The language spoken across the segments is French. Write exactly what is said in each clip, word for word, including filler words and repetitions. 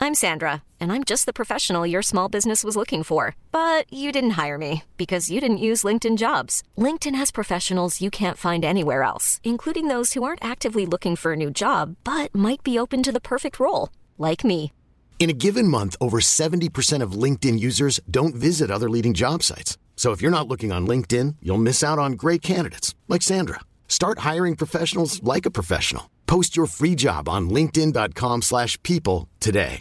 I'm Sandra, and I'm just the professional your small business was looking for. But you didn't hire me because you didn't use LinkedIn Jobs. LinkedIn has professionals you can't find anywhere else, including those who aren't actively looking for a new job, but might be open to the perfect role, like me. In a given month, over seventy percent of LinkedIn users don't visit other leading job sites. So if you're not looking on LinkedIn, you'll miss out on great candidates like Sandra. Start hiring professionals like a professional. Post your free job on linkedin.com slash people today.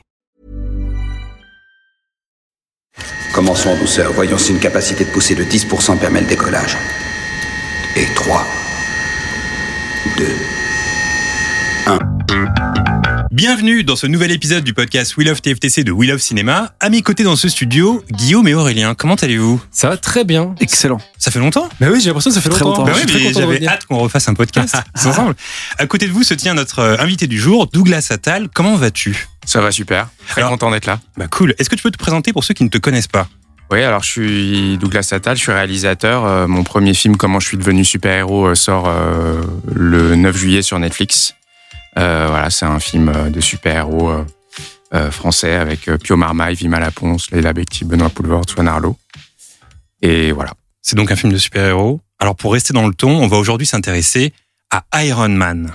Commençons en douceur. Voyons si une capacité de poussée de dix pour cent permet le décollage. Et trois, deux, un. Bienvenue dans ce nouvel épisode du podcast We Love T F T C de We Love Cinéma. À mes côtés dans ce studio, Guillaume et Aurélien. Comment allez-vous ? Ça va très bien. Excellent. Ça fait longtemps ? Bah oui, j'ai l'impression que ça fait Très longtemps. longtemps. Bah oui, mais j'avais hâte qu'on refasse un podcast tous ensemble. À côté de vous se tient notre invité du jour, Douglas Attal. Comment vas-tu ? Ça va super, très Alors, content d'être là. Bah cool. Est-ce que tu peux te présenter pour ceux qui ne te connaissent pas ? Oui, alors je suis Douglas Attal, je suis réalisateur. Euh, mon premier film, Comment je suis devenu super-héros, euh, sort euh, le neuf juillet sur Netflix. Euh, voilà, c'est un film de super-héros euh, euh, français avec euh, Pio Marmaille, Vima Laponce, Leila Bekti, Benoît Poulvord, Swan Arlo. Et voilà. C'est donc un film de super-héros. Alors pour rester dans le ton, on va aujourd'hui s'intéresser à Iron Man.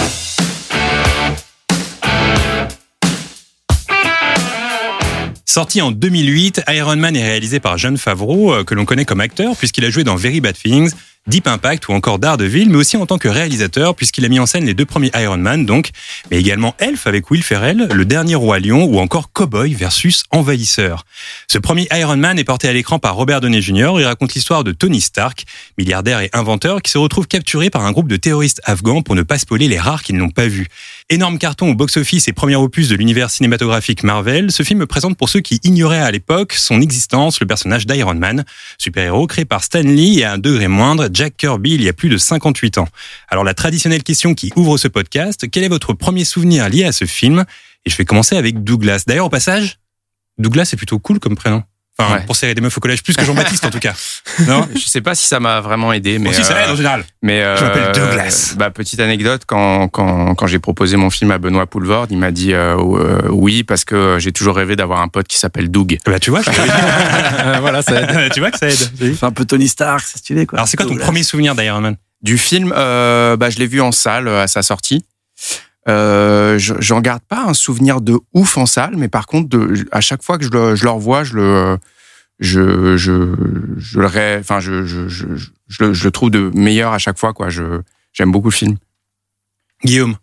Sorti en deux mille huit, Iron Man est réalisé par Jon Favreau, que l'on connaît comme acteur puisqu'il a joué dans Very Bad Things, Deep Impact ou encore Daredevil, mais aussi en tant que réalisateur puisqu'il a mis en scène les deux premiers Iron Man, donc, mais également Elf avec Will Ferrell, Le Dernier Roi Lion ou encore Cowboy versus Envahisseur. Ce premier Iron Man est porté à l'écran par Robert Downey junior Il raconte l'histoire de Tony Stark, milliardaire et inventeur qui se retrouve capturé par un groupe de terroristes afghans pour ne pas spoiler les rares qui ne l'ont pas vu. Énorme carton au box-office et premier opus de l'univers cinématographique Marvel, ce film présente pour ceux qui ignoraient à l'époque son existence le personnage d'Iron Man, super-héros créé par Stan Lee et à un degré moindre Jack Kirby il y a plus de cinquante-huit ans. Alors la traditionnelle question qui ouvre ce podcast, quel est votre premier souvenir lié à ce film ? Et je vais commencer avec Douglas. D'ailleurs au passage, Douglas c'est plutôt cool comme prénom. Enfin, ouais. Pour serrer des meufs au collège, plus que Jean-Baptiste en tout cas. Non ? Je sais pas si ça m'a vraiment aidé, mais. Aussi, ça aide en général. Mais euh, je m'appelle Douglas. Bah, petite anecdote, quand, quand, quand j'ai proposé mon film à Benoît Poulvord, il m'a dit euh, euh, oui, parce que j'ai toujours rêvé d'avoir un pote qui s'appelle Doug. Bah, tu vois, je voilà, ça aide. Tu vois que ça aide. C'est un peu Tony Stark, c'est stylé, quoi. Alors, c'est quoi ton Douglas. premier souvenir d'Iron Man ? Du film, euh, bah, je l'ai vu en salle à sa sortie. Euh, je, j'en garde pas un souvenir de ouf en salle, mais par contre, de, à chaque fois que je le, je le revois, je le. Je, je, je le, ré... enfin, je, je, je, je, le, je le trouve de meilleur à chaque fois, quoi. Je, j'aime beaucoup le film. Guillaume.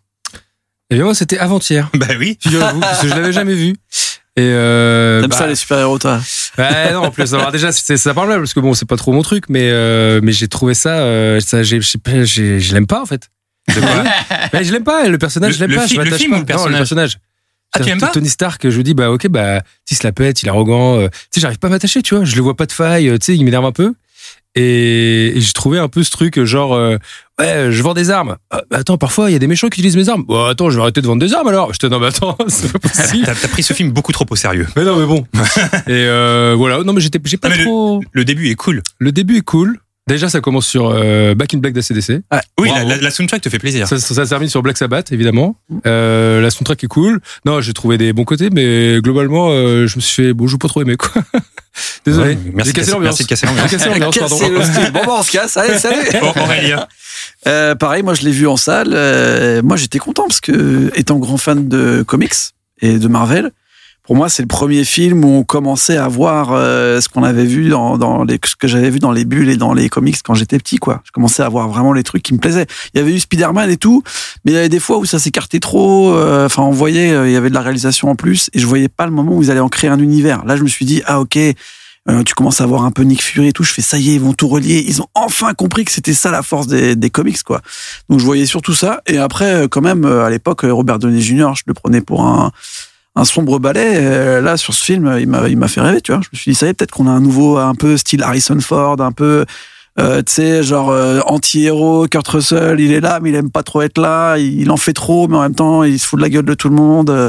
Eh bien, moi, c'était avant-hier. Bah oui. Figurez-vous, parce que je l'avais jamais vu. Et euh, T'aimes bah, ça, les super-héros, toi ? Ouais, non, en plus, alors déjà, c'est, ça parle là, parce que bon, c'est pas trop mon truc, mais, euh, mais j'ai trouvé ça, euh, ça j'ai, j'ai, j'ai, je l'aime pas, en fait. Mais je l'aime pas, le personnage, Le- je l'aime le pas, fi- je le m'attache film pas. ou le personnage Non, le personnage. Ah, tu aimes pas ? Tony Stark, je lui dis, bah, ok, bah, il se la pète, il est arrogant, euh, tu sais, j'arrive pas à m'attacher, tu vois, je le vois pas de faille, tu sais, il m'énerve un peu. Et, et j'ai trouvé un peu ce truc, genre, euh, ouais, je vends des armes. Ah, bah, attends, parfois, il y a des méchants qui utilisent mes armes. Bon, attends, je vais arrêter de vendre des armes alors. Je te dis, non, mais attends, c'est pas possible. T'as, t'as pris ce film beaucoup trop au sérieux. Mais non, mais bon. Et euh, voilà, non, mais j'étais, j'ai pas Ah, mais trop. Le début est cool. Le début est cool. Déjà, ça commence sur euh, Back in Black d'A C D C. Ouais. Oui, Bravo. la, la, la soundtrack te fait plaisir. Ça, ça, ça termine sur Black Sabbath, évidemment. Euh, la soundtrack est cool. Non, j'ai trouvé des bons côtés, mais globalement, euh, je me suis fait, bon, je n'ai pas trop aimé, quoi. Désolé. Ouais, merci, J'ai cassé de casser, l'ambiance. merci de casser l'ambiance. J'ai cassé l'ambiance, pardon. Casser le style. Bon, bah, on se casse. Allez, salut. Bon, Aurélien. Euh, pareil, moi, je l'ai vu en salle. Euh, moi, j'étais content parce que, étant grand fan de comics et de Marvel, pour moi, c'est le premier film où on commençait à voir euh, ce qu'on avait vu dans, dans les, ce que j'avais vu dans les bulles et dans les comics quand j'étais petit, quoi. Je commençais à voir vraiment les trucs qui me plaisaient. Il y avait eu Spider-Man et tout, mais il y avait des fois où ça s'écartait trop. Enfin, euh, on voyait, euh, il y avait de la réalisation en plus, et je voyais pas le moment où ils allaient en créer un univers. Là, je me suis dit, ah ok, euh, tu commences à voir un peu Nick Fury et tout. Je fais, ça y est, ils vont tout relier. Ils ont enfin compris que c'était ça la force des, des comics, quoi. Donc, je voyais surtout ça. Et après, quand même, à l'époque, Robert Downey junior, je le prenais pour un un sombre ballet. Euh, là, sur ce film, il m'a, il m'a fait rêver, tu vois. Je me suis dit, ça y est, peut-être qu'on a un nouveau, un peu style Harrison Ford, un peu, euh, tu sais, genre euh, anti-héros. Kurt Russell, il est là, mais il aime pas trop être là. Il, il en fait trop, mais en même temps, il se fout de la gueule de tout le monde. Euh,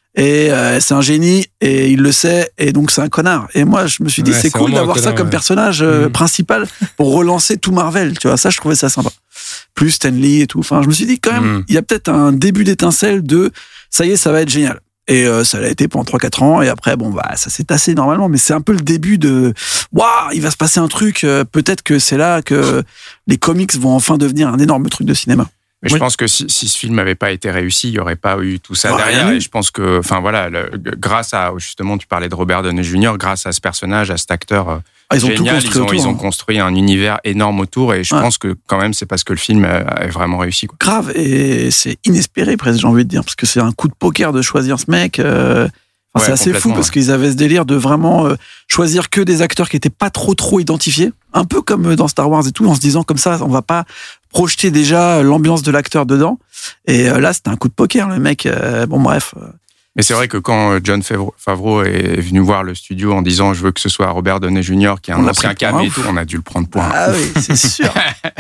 et euh, c'est un génie, et il le sait, et donc c'est un connard. Et moi, je me suis dit, Ouais, c'est, c'est cool d'avoir un ça connard, comme ouais. personnage euh, Mmh. principal pour relancer tout Marvel, tu vois. Ça, je trouvais ça sympa. Plus Stan Lee et tout. Enfin, je me suis dit, quand même, Mmh. il y a peut-être un début d'étincelle de, ça y est, ça va être génial. Et euh, ça l'a été pendant trois quatre ans. Et après, bon, bah, ça s'est tassé normalement. Mais c'est un peu le début de waouh, il va se passer un truc. Euh, peut-être que c'est là que les comics vont enfin devenir un énorme truc de cinéma. Mais oui. je pense que si, si ce film n'avait pas été réussi, il n'y aurait pas eu tout ça Ouais, derrière. oui. Et je pense que, enfin voilà, le, grâce à, justement, tu parlais de Robert Downey junior, grâce à ce personnage, à cet acteur Ah, ils ont génial, tout construit ils ont, autour, ils ont hein. construit un univers énorme autour. Et je Ouais. pense que quand même, c'est parce que le film est vraiment réussi, quoi. Grave, et c'est inespéré presque, j'ai envie de dire, parce que c'est un coup de poker de choisir ce mec. Euh... Enfin, Ouais, c'est assez fou complètement, parce ouais. qu'ils avaient ce délire de vraiment euh, choisir que des acteurs qui étaient pas trop trop identifiés, un peu comme dans Star Wars et tout, en se disant comme ça, on va pas projeter déjà l'ambiance de l'acteur dedans. Et euh, là, c'était un coup de poker, le mec. Euh, bon, bref. Mais c'est vrai que quand Jon Favreau est venu voir le studio en disant je veux que ce soit Robert Downey junior qui est On un l'a ancien pris pour cam un et tout, fou. on a dû le prendre pour un Ah ouf. oui, c'est sûr.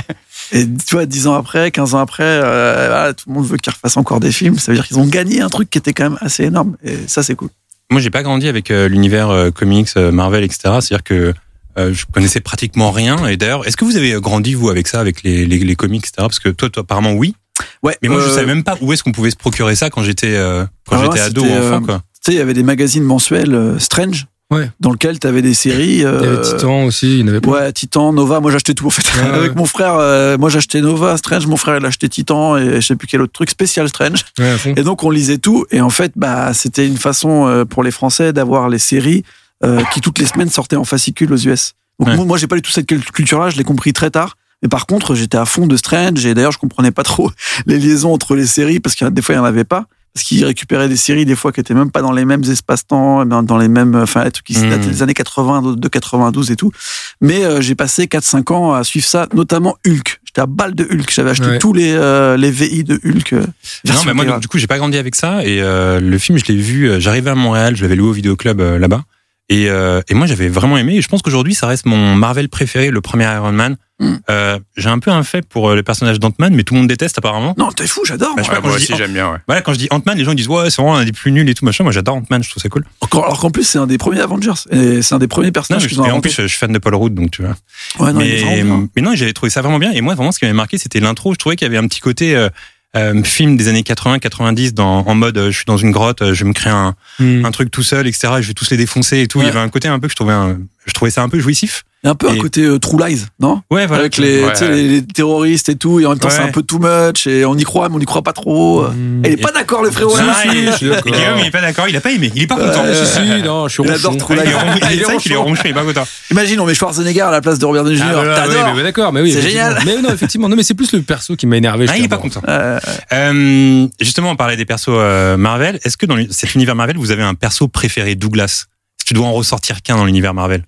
Et tu vois, dix ans après, quinze ans après, euh, voilà, tout le monde veut qu'ils refassent encore des films. Ça veut dire qu'ils ont gagné un truc qui était quand même assez énorme. Et ça, c'est cool. Moi, j'ai pas grandi avec euh, l'univers euh, comics, euh, Marvel, et cetera. C'est-à-dire que euh, je connaissais pratiquement rien. Et d'ailleurs, est-ce que vous avez grandi, vous, avec ça, avec les, les, les comics, et cetera. Parce que toi, toi, apparemment, oui. Ouais. Mais moi, euh, je savais même pas où est-ce qu'on pouvait se procurer ça quand j'étais euh, quand Alors, j'étais ado ou c'était, enfant, euh, quoi. Tu sais, il y avait des magazines mensuels euh, Strange, Ouais. dans lequel tu avais des séries. Euh, Il y avait Titan aussi, il y en avait plein. Ouais, Titan, Nova. Moi, j'achetais tout en fait. Ouais, ouais. Avec mon frère, euh, moi, j'achetais Nova, Strange. Mon frère, il achetait Titan et je sais plus quel autre truc, Spécial Strange. Ouais, à fond. Et donc, on lisait tout. Et en fait, bah, c'était une façon euh, pour les Français d'avoir les séries euh, qui toutes les semaines sortaient en fascicule aux U S. Donc Ouais. moi, moi, j'ai pas du tout cette culture-là. Je l'ai compris très tard. Mais par contre, j'étais à fond de Strange. Et d'ailleurs, je comprenais pas trop les liaisons entre les séries parce qu'il y a des fois, il y en avait pas. Parce qu'ils récupéraient des séries des fois qui étaient même pas dans les mêmes espaces-temps, dans dans les mêmes, enfin, des trucs qui Mmh. dataient des années quatre-vingts, de quatre-vingt-douze et tout. Mais euh, j'ai passé quatre cinq ans à suivre ça, notamment Hulk. J'étais à balle de Hulk. J'avais acheté Ouais. tous les euh, les V I de Hulk. Euh, Non, version mais moi, intégrale. donc, du coup, j'ai pas grandi avec ça. Et euh, le film, je l'ai vu. euh, J'arrivais à Montréal, je l'avais loué au vidéoclub euh, là-bas. Et, euh, et moi, j'avais vraiment aimé. Et je pense qu'aujourd'hui, ça reste mon Marvel préféré, le premier Iron Man. Mm. Euh, j'ai un peu un fait pour euh, le personnage d'Ant-Man, mais tout le monde déteste apparemment. Non, t'es fou, j'adore. Bah, je sais moi. pas, quand moi je aussi, dis- j'aime bien, ouais. Voilà, quand je dis Ant-Man, les gens disent ouais, c'est vraiment un des plus nuls et tout machin. Moi, j'adore Ant-Man, je trouve ça cool. Encore- alors qu'en plus, c'est un des premiers Avengers. Et c'est un des premiers Non, personnages mais, qu'ils ont et en inventé. plus, je suis fan de Paul Rudd, donc tu vois. Ouais, non, il est mais, vraiment bien. mais non, j'avais trouvé ça vraiment bien. Et moi, vraiment, ce qui m'avait marqué, c'était l'intro. Je trouvais qu'il y avait un petit côté euh, euh, film des années quatre-vingts quatre-vingt-dix, dans, en mode euh, je suis dans une grotte, euh, je vais me créer un, Mmh. un truc tout seul, et cetera. Et je vais tous les défoncer et tout. Ouais. Il y avait un côté un peu que je trouvais, un, je trouvais ça un peu jouissif. Il y a un peu un et- côté euh, True Lies, non? Ouais, voilà. Avec les, Ouais. tu sais, les, les terroristes et tout, et en même temps, Ouais. c'est un peu too much, et on y croit, mais on y croit pas trop. Mmh. Et il est pas d'accord, le frérot. Ah, là. il- je suis d'accord. et Guillaume, il est pas d'accord, il a pas aimé, il est pas content. Ouais, Si, si, non, je suis Il adore ronchon. trop Ah, la il est ronchon, Il est c'est vrai qu'il est ronchon. ronchon, il est pas content. Imagine, on met Schwarzenegger à la place de Robert Downey Ah, junior voilà, T'adores. oui, mais d'accord, mais oui. C'est effectivement. génial. Mais non, effectivement, non, mais c'est plus le perso qui m'a énervé. Ah, je il est pas t'avoue. content. Euh, Euh, justement, on parlait des persos euh, Marvel. Est-ce que dans cet univers Marvel, vous avez un perso préféré, Douglas? Si tu dois en ressortir qu'un dans l'univers Marvel.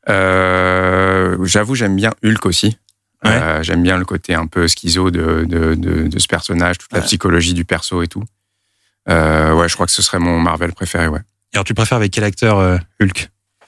Euh, j'avoue, j'aime bien Hulk aussi. Ouais. Euh, j'aime bien le côté un peu schizo de, de, de, de ce personnage, toute la Ouais. psychologie du perso et tout. Euh, ouais, je crois que ce serait mon Marvel préféré, ouais. Et alors, tu préfères avec quel acteur euh, Hulk?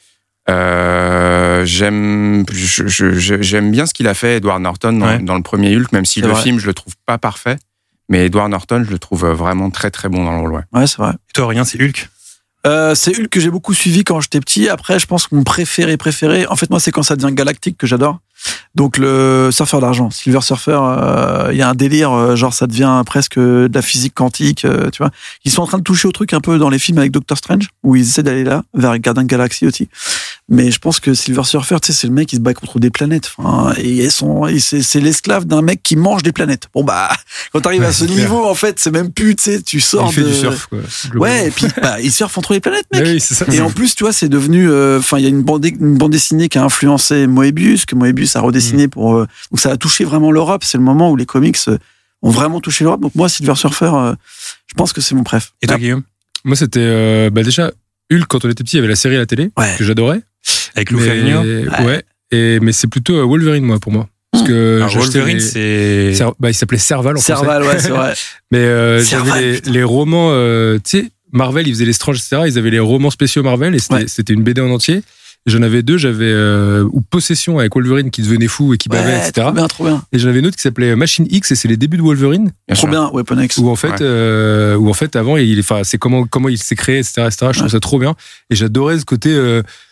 Euh, j'aime, je- je- je- j'aime bien ce qu'il a fait, Edward Norton, dans, Ouais. dans le premier Hulk, même si C'est le vrai. film, je le trouve pas parfait. Mais Edward Norton, je le trouve vraiment très très bon dans le rôle, ouais. ouais, c'est vrai. Et toi, rien, c'est Hulk? Euh, c'est Hulk que j'ai beaucoup suivi quand j'étais petit. Après, je pense que mon préféré, préféré, en fait, moi, c'est quand ça devient galactique que j'adore. Donc, le surfeur d'argent, Silver Surfer, euh, il y a un délire, euh, genre, ça devient presque de la physique quantique, euh, tu vois. Ils sont en train de toucher au truc un peu dans les films avec Doctor Strange, où ils essaient d'aller là, vers Gardien de Galaxy aussi. Mais je pense que Silver Surfer, tu sais, c'est le mec qui se bat contre des planètes. Enfin, et elles sont, et c'est, c'est l'esclave d'un mec qui mange des planètes. Bon, bah, quand t'arrives Ouais, à ce c'est clair. niveau, en fait, c'est même plus, tu sais, tu sors Il fait de... du surf, quoi. Ouais, et puis, bah, il surfe entre les planètes, mec. Ouais, oui, c'est ça. Et en plus, tu vois, c'est devenu. Enfin, il y a une bande, une bande dessinée qui a influencé Moebius, que Moebius a redessiné pour. euh, donc, ça a touché vraiment l'Europe. C'est le moment où les comics euh, ont vraiment touché l'Europe. Donc, moi, Silver Surfer, euh, je pense que c'est mon préf. Et toi, Ah, Guillaume? Moi, c'était euh, bah déjà Hulk quand on était petit. Il y avait la série à la télé Ouais. que j'adorais. Avec Lou Mais- Ferrigno? Ouais. Et mais c'est plutôt euh, Wolverine moi pour moi. Parce que Alors, j'achetais Wolverine, les- c'est. Cer- bah, il s'appelait Serval en français. Serval, ouais, c'est vrai. Mais euh, Serval, j'avais les, putain. les romans, euh, tu sais, Marvel, ils faisaient les Strange, et cetera. Ils avaient les romans spéciaux Marvel et c'était, Ouais. c'était une B D en entier. Et j'en avais deux, j'avais euh, ou Possession avec Wolverine qui devenait fou et qui bavait, Ouais, et cetera. trop bien, trop bien. Et j'en avais une autre qui s'appelait Machine X et c'est les débuts de Wolverine. Bien Trop sûr. bien, Weapon X. Où en fait, Ouais. euh, où en fait avant, il, enfin, c'est comment comment il s'est créé, et cetera, et cetera. Je trouve Ouais. ça trop bien. Et j'adorais ce côté euh,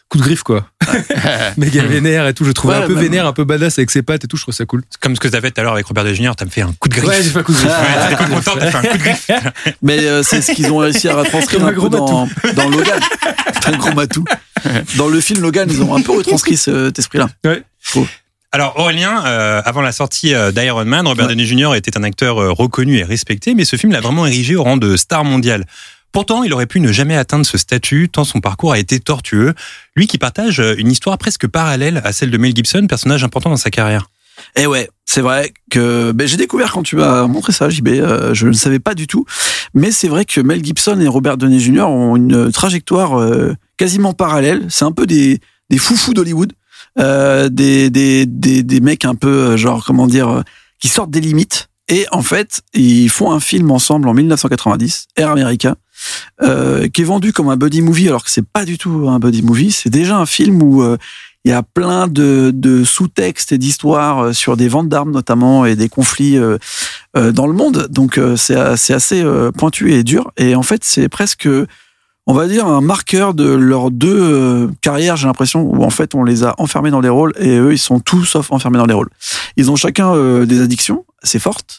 coup de griffe, quoi. Méga vénère et tout. Je le trouvais Ouais, un peu même. vénère, un peu badass avec ses pattes et tout. Je trouve ça cool. Comme ce que t'as fait tout à l'heure avec Robert Downey junior, t'as me fait un coup de griffe. Ouais, j'ai fait un coup de griffe. Ouais, t'étais pas content, t'as fait un coup de griffe. Mais euh, c'est ce qu'ils ont réussi à retranscrire Comme un un gros peu dans, dans Logan. C'est un gros matou. Dans le film Logan, ils ont un peu retranscrit cet esprit-là. Ouais. Alors Aurélien, euh, avant la sortie euh, d'Iron Man, Robert Ouais. Downey junior était un acteur euh, reconnu et respecté, mais ce film l'a vraiment érigé au rang de star mondiale. Pourtant, il aurait pu ne jamais atteindre ce statut, tant son parcours a été tortueux. Lui qui partage une histoire presque parallèle à celle de Mel Gibson, personnage important dans sa carrière. Et ouais, c'est vrai que ben, j'ai découvert quand tu m'as montré ça, J B, euh, je ne savais pas du tout. Mais c'est vrai que Mel Gibson et Robert Downey junior ont une trajectoire euh, quasiment parallèle. C'est un peu des, des foufous d'Hollywood, euh, des, des, des, des mecs un peu, euh, genre, comment dire, euh, qui sortent des limites. Et en fait, ils font un film ensemble en dix-neuf cent quatre-vingt-dix, Air America, euh, qui est vendu comme un buddy movie, alors que c'est pas du tout un buddy movie. C'est déjà un film où euh, il y a plein de, de sous-textes et d'histoires sur des ventes d'armes notamment et des conflits euh, euh, dans le monde. Donc euh, c'est, c'est assez euh, pointu et dur. Et en fait, c'est presque, on va dire, un marqueur de leurs deux euh, carrières, j'ai l'impression, où en fait on les a enfermés dans des rôles et eux, ils sont tous sauf enfermés dans des rôles. Ils ont chacun euh, des addictions assez fortes.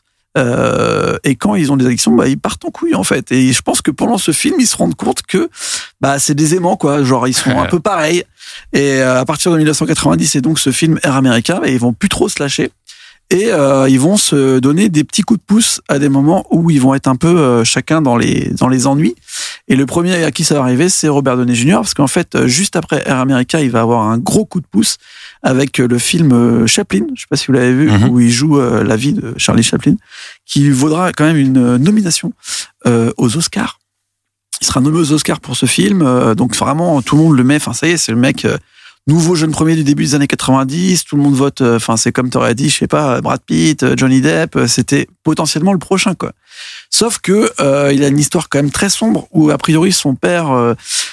Euh, et quand ils ont des addictions, bah, ils partent en couille, en fait. Et je pense que pendant ce film, ils se rendent compte que, bah, c'est des aimants, quoi. Genre, ils sont un peu pareils. Et euh, à partir de dix-neuf cent quatre-vingt-dix, et donc ce film Air America, bah, ils vont plus trop se lâcher. Et euh, ils vont se donner des petits coups de pouce à des moments où ils vont être un peu euh, chacun dans les dans les ennuis. Et le premier à qui ça va arriver, c'est Robert Downey junior, parce qu'en fait, juste après Air America, il va avoir un gros coup de pouce avec le film Chaplin, je sais pas si vous l'avez vu, mm-hmm. où il joue euh, la vie de Charlie Chaplin, qui vaudra quand même une nomination euh, aux Oscars. Il sera nommé aux Oscars pour ce film, euh, donc vraiment tout le monde le met. Enfin, ça y est, c'est le mec. Euh, Nouveau jeune premier du début des années quatre-vingt-dix, tout le monde vote, enfin, euh, c'est comme t'aurais dit, je sais pas, Brad Pitt, Johnny Depp, c'était potentiellement le prochain, quoi. Sauf que, euh, il a une histoire quand même très sombre où, a priori, son père, euh,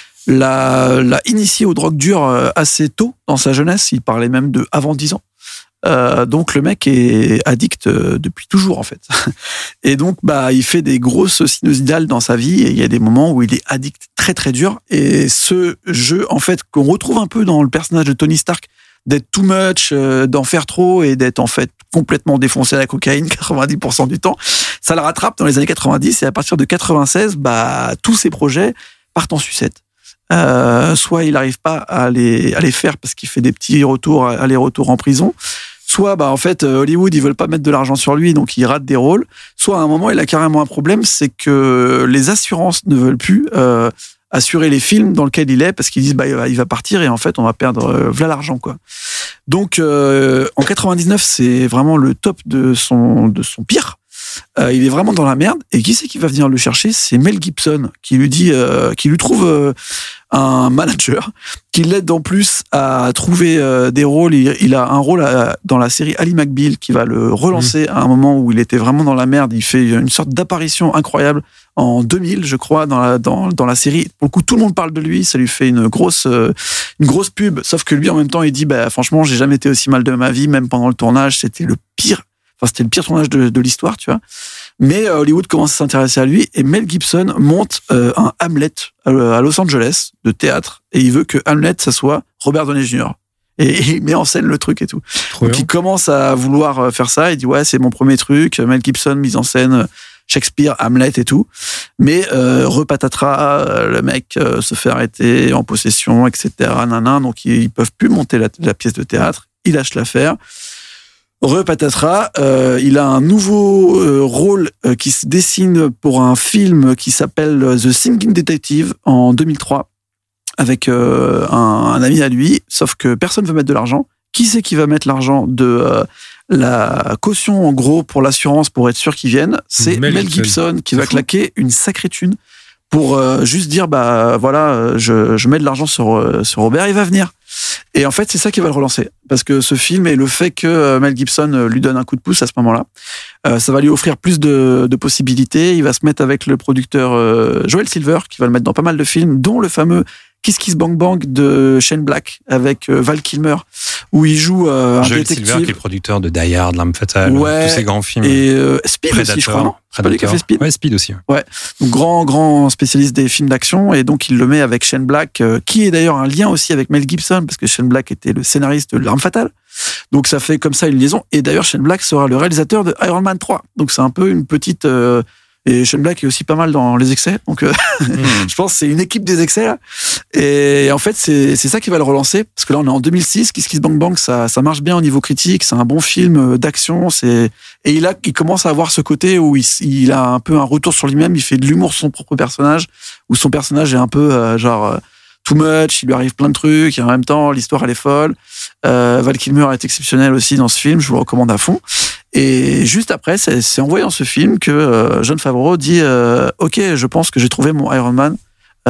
l'a, l'a initié aux drogues dures euh, assez tôt dans sa jeunesse. Il parlait même de avant dix ans. Euh, donc le mec est addict euh, depuis toujours en fait. Et donc bah il fait des grosses sinusoïdales dans sa vie et il y a des moments où il est addict très très dur. Et ce jeu en fait qu'on retrouve un peu dans le personnage de Tony Stark, d'être too much, euh, d'en faire trop et d'être en fait complètement défoncé à la cocaïne quatre-vingt-dix pour cent du temps, ça le rattrape dans les années quatre-vingt-dix et à partir de quatre-vingt-seize, bah tous ses projets partent en sucette. Euh, soit il n'arrive pas à les, à les faire parce qu'il fait des petits retours, allers-retours en prison. Soit, bah, en fait, Hollywood, ils veulent pas mettre de l'argent sur lui, donc il rate des rôles. Soit, à un moment, il a carrément un problème, c'est que les assurances ne veulent plus euh, assurer les films dans lesquels il est, parce qu'ils disent, bah, il va partir et en fait, on va perdre euh, voilà l'argent, quoi. Donc, euh, en quatre-vingt-dix-neuf, c'est vraiment le top de son, de son pire. Euh, il est vraiment dans la merde. Et qui c'est qui va venir le chercher? C'est Mel Gibson, qui lui dit, euh, qui lui trouve euh, un manager, qui l'aide en plus à trouver euh, des rôles. Il, il a un rôle à, dans la série Ally McBeal, qui va le relancer mmh. à un moment où il était vraiment dans la merde. Il fait une sorte d'apparition incroyable en deux mille, je crois, dans la, dans, dans la série. Pour le coup, tout le monde parle de lui. Ça lui fait une grosse, euh, une grosse pub. Sauf que lui, en même temps, il dit, bah, franchement, j'ai jamais été aussi mal de ma vie. Même pendant le tournage, c'était le pire. Enfin, c'était le pire tournage de, de l'histoire, tu vois. Mais euh, Hollywood commence à s'intéresser à lui et Mel Gibson monte euh, un Hamlet à Los Angeles de théâtre et il veut que Hamlet, ça soit Robert Downey junior Et, et il met en scène le truc et tout. Trop Donc bien. Il commence à vouloir faire ça. Il dit ouais, c'est mon premier truc. Mel Gibson, mise en scène, Shakespeare, Hamlet et tout. Mais euh, repatatras, le mec euh, se fait arrêter en possession, et cetera. Nanan, donc ils, ils peuvent plus monter la, la pièce de théâtre. Il lâche l'affaire. Repatatras, euh, il a un nouveau euh, rôle euh, qui se dessine pour un film qui s'appelle The Singing Detective en deux mille trois avec euh, un, un ami à lui, sauf que personne ne veut mettre de l'argent. Qui c'est qui va mettre l'argent de euh, la caution en gros pour l'assurance pour être sûr qu'ils viennent? C'est Mel, Mel Gibson, Gibson qui va claquer une sacrée thune pour euh, juste dire bah voilà, je, je mets de l'argent sur, sur Robert, il va venir. Et en fait, c'est ça qui va le relancer. Parce que ce film et le fait que Mel Gibson lui donne un coup de pouce à ce moment-là, euh, ça va lui offrir plus de, de possibilités. Il va se mettre avec le producteur euh, Joel Silver, qui va le mettre dans pas mal de films, dont le fameux Kiss Kiss Bang Bang de Shane Black avec euh, Val Kilmer, où il joue euh, un Joel détective. Silver, qui est producteur de Die Hard, L'Arme Fatale, Ouais. tous ces grands films. Et euh, Speed Predator, aussi, je crois, non? C'est pas lui qui a fait Speed? Ouais, Speed aussi. Ouais. Donc, grand, grand spécialiste des films d'action. Et donc, il le met avec Shane Black, euh, qui est d'ailleurs un lien aussi avec Mel Gibson, parce que Shane Black était le scénariste de L'Arme Fatale. Donc, ça fait comme ça une liaison. Et d'ailleurs, Shane Black sera le réalisateur de Iron Man trois. Donc, c'est un peu une petite... Euh, et Shane Black est aussi pas mal dans les excès. Donc, euh, mmh. je pense que c'est une équipe des excès, là. Et en fait, c'est, c'est ça qui va le relancer. Parce que là, on est en deux mille six. Kiss Kiss Bang Bang, ça, ça marche bien au niveau critique. C'est un bon film d'action. C'est, et il a, il commence à avoir ce côté où il, il a un peu un retour sur lui-même. Il fait de l'humour sur son propre personnage, où son personnage est un peu, euh, genre, euh, too much. Il lui arrive plein de trucs. Et en même temps, l'histoire, elle est folle. Euh, Val Kilmer est exceptionnel aussi dans ce film. Je vous le recommande à fond. Et juste après, c'est, c'est en voyant ce film que euh, Jon Favreau dit euh, « Ok, je pense que j'ai trouvé mon Iron Man euh, »,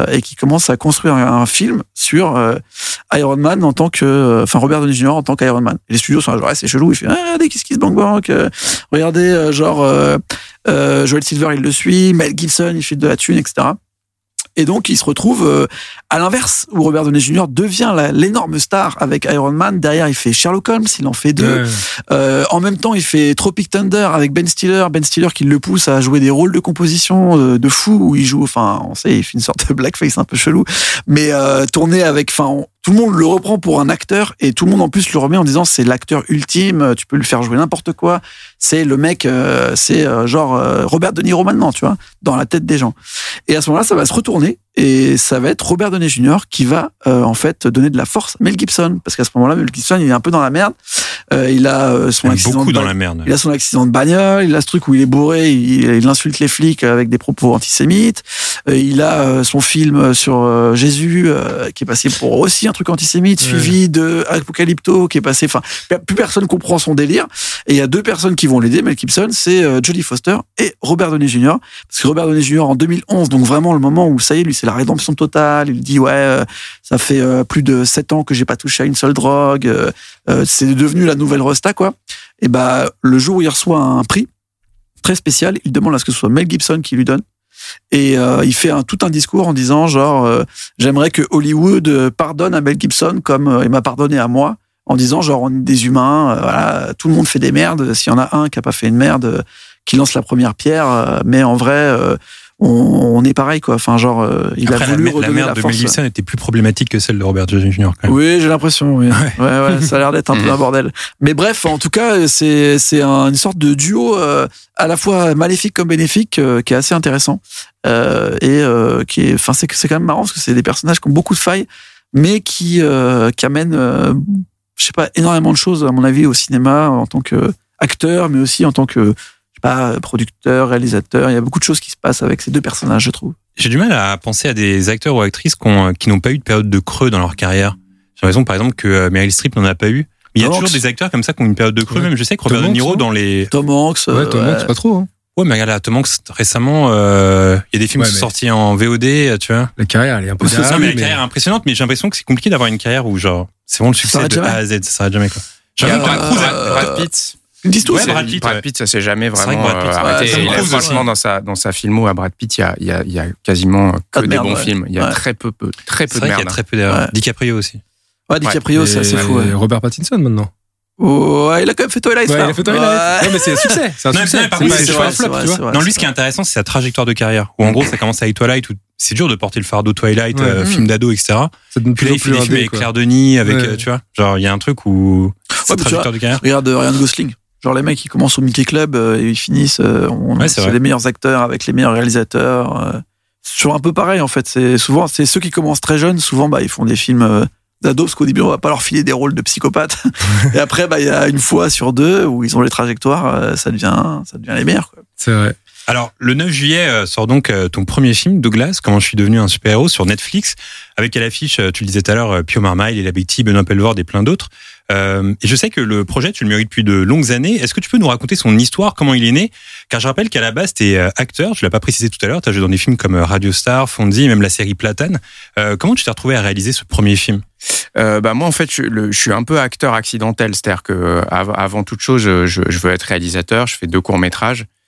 et qui commence à construire un, un film sur euh, Iron Man en tant que... Enfin, Robert Downey junior en tant qu'Iron Man. Et les studios sont là, genre ouais, « C'est chelou ». Il fait ah, « Regardez, Kiss Kiss Bang Bang euh, ». Regardez, euh, genre, euh, euh, Joel Silver, il le suit. Mel Gibson, il fait de la thune, et cetera. Et donc, il se retrouve euh, à l'inverse, où Robert Downey junior devient la, l'énorme star avec Iron Man. Derrière, il fait Sherlock Holmes, il en fait deux. Ouais. Euh, en même temps, il fait Tropic Thunder avec Ben Stiller. Ben Stiller qui le pousse à jouer des rôles de composition euh, de fou, où il joue, enfin, on sait, il fait une sorte de blackface un peu chelou, mais euh, tourné avec, enfin, on, tout le monde le reprend pour un acteur, et tout le monde en plus le remet en disant c'est l'acteur ultime, tu peux le faire jouer n'importe quoi. C'est le mec, euh, c'est euh, genre euh, Robert De Niro maintenant, tu vois, dans la tête des gens. Et à ce moment-là, ça va se retourner, et ça va être Robert Downey junior qui va euh, en fait donner de la force à Mel Gibson, parce qu'à ce moment-là, Mel Gibson, il est un peu dans la merde. Euh, il a euh, son il accident beaucoup de dans ba- la merde. Il a son accident de bagnole, il a ce truc où il est bourré, il, il insulte les flics avec des propos antisémites. Euh, il a euh, son film sur euh, Jésus euh, qui est passé pour aussi un truc antisémite, ouais. Suivi de Apocalypto qui est passé. Enfin, plus personne comprend son délire. Et il y a deux personnes qui vont l'aider. Mel Gibson, c'est euh, Jodie Foster et Robert Downey junior Parce que Robert Downey junior en deux mille onze, donc vraiment le moment où ça y est, lui, c'est la rédemption totale. Il dit ouais, euh, ça fait euh, plus de sept ans que j'ai pas touché à une seule drogue. Euh, euh, c'est devenu la nouvelle Rosta, quoi. Et bah le jour où il reçoit un prix très spécial, il demande à ce que ce soit Mel Gibson qui lui donne. Et euh, il fait un, tout un discours en disant genre euh, j'aimerais que Hollywood pardonne à Mel Gibson comme euh, il m'a pardonné à moi, en disant genre on est des humains, euh, voilà, tout le monde fait des merdes, s'il y en a un qui a pas fait une merde, euh, qui lance la première pierre, euh, mais en vrai euh, on, on est pareil, quoi. Enfin genre euh, il Après, a voulu la, redonner la merde la de force. Mel Gibson était plus problématique que celle de Robert Downey junior quand même. Oui, j'ai l'impression, oui. Ouais, ouais, ouais ça a l'air d'être un peu un bordel. Mais bref, en tout cas, c'est c'est un, une sorte de duo euh, à la fois maléfique comme bénéfique euh, qui est assez intéressant euh, et euh, qui est, enfin c'est c'est quand même marrant parce que c'est des personnages qui ont beaucoup de failles, mais qui euh, qui amènent, euh, je sais pas, énormément de choses à mon avis au cinéma en tant que acteur, mais aussi en tant que pas producteur, réalisateur. Il y a beaucoup de choses qui se passent avec ces deux personnages, je trouve. J'ai du mal à penser à des acteurs ou actrices qui, ont, qui n'ont pas eu de période de creux dans leur carrière. J'ai l'impression, par exemple, que Meryl Streep n'en a pas eu. Mais il y a Tom toujours Hanks. des acteurs comme ça qui ont une période de creux. Ouais. Même, je sais que Robert Tom De Niro Hanks, dans les... Tom Hanks. Ouais, Tom euh, Hanks, pas trop. Hein. Ouais, mais regarde, là, Tom Hanks, récemment, euh, il y a des films Ouais, qui sont mais- sortis en V O D, tu vois. La carrière, elle est un peu C'est Non, ça, derrière mais lui, la carrière est impressionnante, mais j'ai l'impression que c'est compliqué d'avoir une carrière où, genre, c'est vraiment le succès s'arrête de jamais. A à Z, ça s'arrête jamais, quoi. J'ai Euh, l'impression que Tom Cruise a- euh, Brad Pitt. Ils disent tous. Ouais, c'est- Brad Pitt, ouais. ça s'est jamais C'est vrai vraiment que Brad Pitt, euh, ouais, arrêté. Tom Et là, Cruise franchement, aussi. dans sa, dans sa filmo à Brad Pitt, il y a, il y a, il y a quasiment que Pas de des merde, bons ouais. films. Il y a Ouais. très peu, peu, très peu C'est de vrai qu'il y merde. a très peu d'erreurs. Ouais. DiCaprio aussi. Ouais, DiCaprio, c'est assez Et fou. Ouais. Robert Pattinson maintenant. Ouais, il a quand même fait Twilight. Ouais, frère. il a fait Twilight. Ouais. Ouais, mais c'est un succès. C'est un Non, succès. mais par C'est contre, pas- c'est c'est vrai, pas un c'est flop, vrai, tu vois. c'est vrai. Non, lui, ce qui est intéressant, c'est sa trajectoire de carrière. Où en gros, ça commence avec Twilight, où c'est dur de porter le fardeau Twilight, Ouais. euh, film d'ado, et cetera. Ça donne Puis là, plus en il fait plus des un films dé, avec quoi. Claire Denis, avec, Ouais. euh, tu vois, genre, il y a un truc où sa mais tu trajectoire vois, de carrière. Regarde euh, Ryan Gosling. Genre les mecs, ils commencent au Mickey Club euh, et ils finissent. Euh, on, Ouais, c'est c'est vrai. les meilleurs acteurs avec les meilleurs réalisateurs. Euh, c'est toujours un peu pareil en fait. C'est souvent c'est ceux qui commencent très jeunes. Souvent, bah ils font des films euh, d'ados parce qu'au début, on va pas leur filer des rôles de psychopathes. Et après, bah il y a une fois sur deux où ils ont les trajectoires. Euh, ça devient ça devient les meilleurs. Quoi. C'est vrai. Alors, le neuf juillet euh, sort donc euh, ton premier film, Douglas, Comment je suis devenu un super-héros, sur Netflix, avec à l'affiche, euh, tu le disais tout à l'heure, euh, Pio Marmaille, Léla Becti, Benoît Pelvord et plein d'autres. Euh, et je sais que le projet, tu le mûris depuis de longues années. Est-ce que tu peux nous raconter son histoire, comment il est né? Car je rappelle qu'à la base, tu es euh, acteur, tu l'as pas précisé tout à l'heure, tu as joué dans des films comme euh, Radio Star, Fonzie, même la série Platane. Euh, comment tu t'es retrouvé à réaliser ce premier film? Euh, bah moi en fait je, le, je suis un peu acteur accidentel, c'est-à-dire que euh, av- avant toute chose je, je, je veux être réalisateur, je fais deux courts métrages.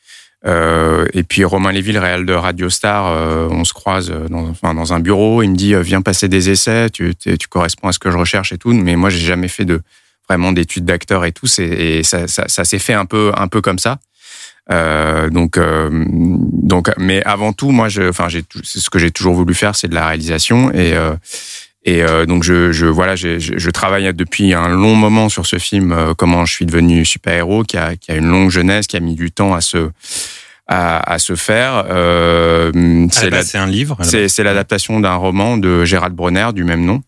Euh, et puis Romain Lévy, le réal de Radio Star, euh, on se croise dans, enfin, dans un bureau. Il me dit viens passer des essais, tu, tu corresponds à ce que je recherche et tout. Mais moi, j'ai jamais fait de vraiment d'études d'acteur et tout. C'est, et ça, ça, ça s'est fait un peu, un peu comme ça. Euh, donc, euh, donc, mais avant tout, moi, je, enfin, j'ai, c'est ce que j'ai toujours voulu faire, c'est de la réalisation et euh, et euh, donc je, je voilà, j'ai, je, je travaille depuis un long moment sur ce film. Euh, comment je suis devenu super-héros, qui a, qui a une longue jeunesse, qui a mis du temps à se à, à se faire. Euh, c'est, la, c'est un livre. C'est, c'est l'adaptation d'un roman de Gérald Bronner du même nom.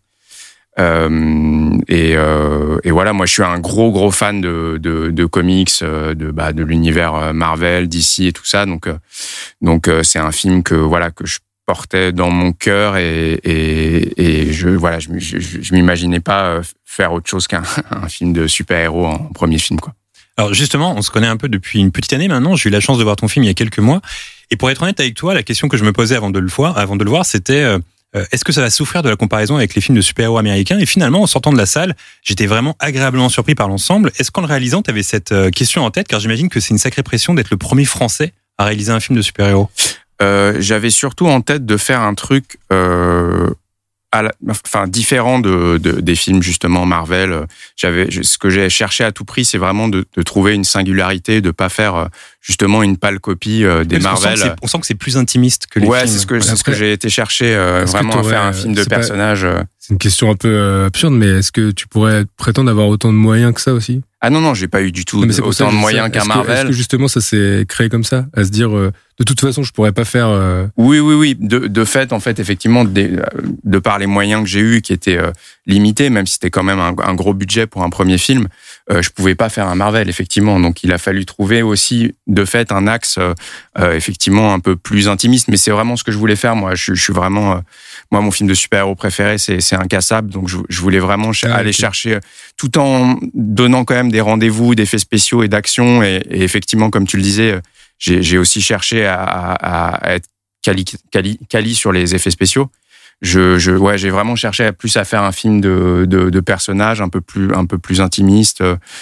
Euh, et, euh, et voilà, moi je suis un gros gros fan de de, de comics, de bah, de l'univers Marvel, D C et tout ça. Donc euh, donc euh, c'est un film que voilà que je portais dans mon cœur et et et je voilà je je, je m'imaginais pas faire autre chose qu'un un film de super-héros en premier film, quoi. Alors justement, on se connaît un peu depuis une petite année maintenant. J'ai eu la chance de voir ton film il y a quelques mois. Et pour être honnête avec toi, la question que je me posais avant de le voir, avant de le voir, c'était euh, est-ce que ça va souffrir de la comparaison avec les films de super-héros américains ? Et finalement, en sortant de la salle, j'étais vraiment agréablement surpris par l'ensemble. Est-ce qu'en le réalisant, tu avais cette question en tête ? Car j'imagine que c'est une sacrée pression d'être le premier Français à réaliser un film de super-héros. Euh, j'avais surtout en tête de faire un truc euh, à la, enfin, différent de, de, des films justement Marvel. J'avais, ce que j'ai cherché à tout prix, c'est vraiment de, de trouver une singularité, de pas faire justement une pâle copie euh, des Marvel. On sent, on sent que c'est plus intimiste que les ouais, films. Ouais, c'est ce que, voilà. c'est ce que j'ai été chercher, euh, vraiment à faire un film de personnage. Pas, c'est une question un peu absurde, mais est-ce que tu pourrais prétendre avoir autant de moyens que ça aussi ? Ah non, non, j'ai pas eu du tout non, mais autant de moyens qu'un est-ce Marvel. Que, est-ce que justement ça s'est créé comme ça, à se dire euh, de toute façon je pourrais pas faire. Euh... Oui, oui, oui. De, de fait, en fait, effectivement, de, de par les moyens que j'ai eus, qui étaient euh, limités, même si c'était quand même un, un gros budget pour un premier film, euh, je pouvais pas faire un Marvel, effectivement. Donc, il a fallu trouver aussi, de fait, un axe euh, euh, effectivement un peu plus intimiste. Mais c'est vraiment ce que je voulais faire. Moi, je, je suis vraiment, euh, moi, mon film de super-héros préféré, c'est, c'est Incassable. Donc, je, je voulais vraiment ch- ah, aller okay. chercher, tout en donnant quand même des rendez-vous, d'effets spéciaux et d'action. Et, et effectivement, comme tu le disais, j'ai, j'ai aussi cherché à, à, à être quali, quali, quali sur les effets spéciaux. Je, je, ouais, j'ai vraiment cherché plus à faire un film de, de, de personnages un peu plus, un peu plus intimiste,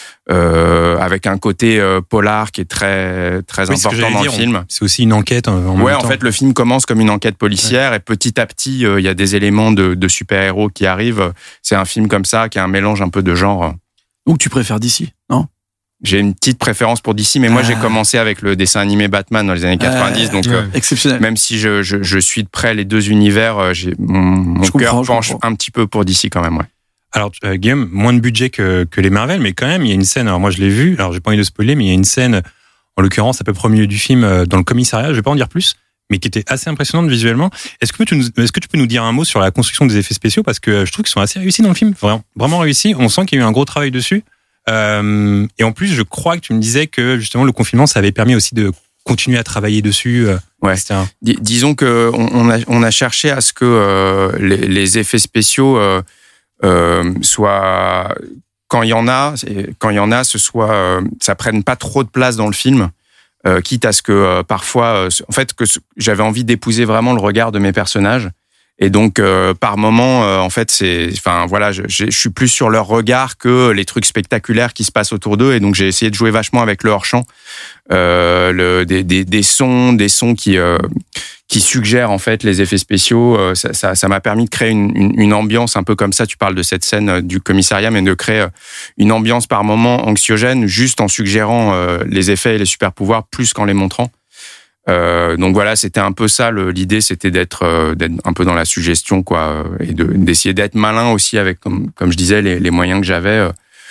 euh, avec un côté euh, polar qui est très, très oui, important dans dire, le film. On, c'est aussi une enquête. En, en ouais, même en temps. fait, le film commence comme une enquête policière ouais. et petit à petit, il euh, y a des éléments de, de super-héros qui arrivent. C'est un film comme ça qui a un mélange un peu de genre. Donc tu préfères D C, non ? J'ai une petite préférence pour D C, mais ah. moi j'ai commencé avec le dessin animé Batman dans les années quatre-vingt-dix, ah, donc ouais. euh, exceptionnel. Même si je, je, je suis de près les deux univers, j'ai, mon, mon cœur penche un petit peu pour D C quand même. Ouais. Alors euh, Guillaume, moins de budget que, que les Marvel, mais quand même il y a une scène. Alors moi je l'ai vu. Alors j'ai pas envie de spoiler, mais il y a une scène, en l'occurrence à peu près au milieu du film, dans le commissariat. Je vais pas en dire plus, mais qui était assez impressionnante visuellement. Est-ce que tu nous, est-ce que tu peux nous dire un mot sur la construction des effets spéciaux, parce que je trouve qu'ils sont assez réussis dans le film, vraiment, vraiment réussis. On sent qu'il y a eu un gros travail dessus. Euh, et en plus, je crois que tu me disais que justement le confinement, ça avait permis aussi de continuer à travailler dessus. Euh, ouais. Dis, disons que on, on a on a cherché à ce que euh, les, les effets spéciaux euh, euh, soient, quand il y en a, quand il y en a, ce soit, euh, ça prenne pas trop de place dans le film. Euh, quitte à ce que euh, parfois, euh, en fait, que j'avais envie d'épouser vraiment le regard de mes personnages. Et donc, euh, par moment, euh, en fait, c'est, enfin, voilà, je, je suis plus sur leur regard que les trucs spectaculaires qui se passent autour d'eux. Et donc, j'ai essayé de jouer vachement avec le hors-champ, euh, le, des, des, des sons, des sons qui, euh, qui suggèrent en fait les effets spéciaux. Euh, ça, ça, ça m'a permis de créer une, une, une ambiance un peu comme ça. Tu parles de cette scène du commissariat, mais de créer une ambiance par moment anxiogène, juste en suggérant euh, les effets et les super pouvoirs plus qu'en les montrant. Euh, donc voilà, c'était un peu ça. Le, l'idée, c'était d'être, euh, d'être un peu dans la suggestion, quoi, et de, d'essayer d'être malin aussi avec, comme, comme je disais, les, les moyens que j'avais,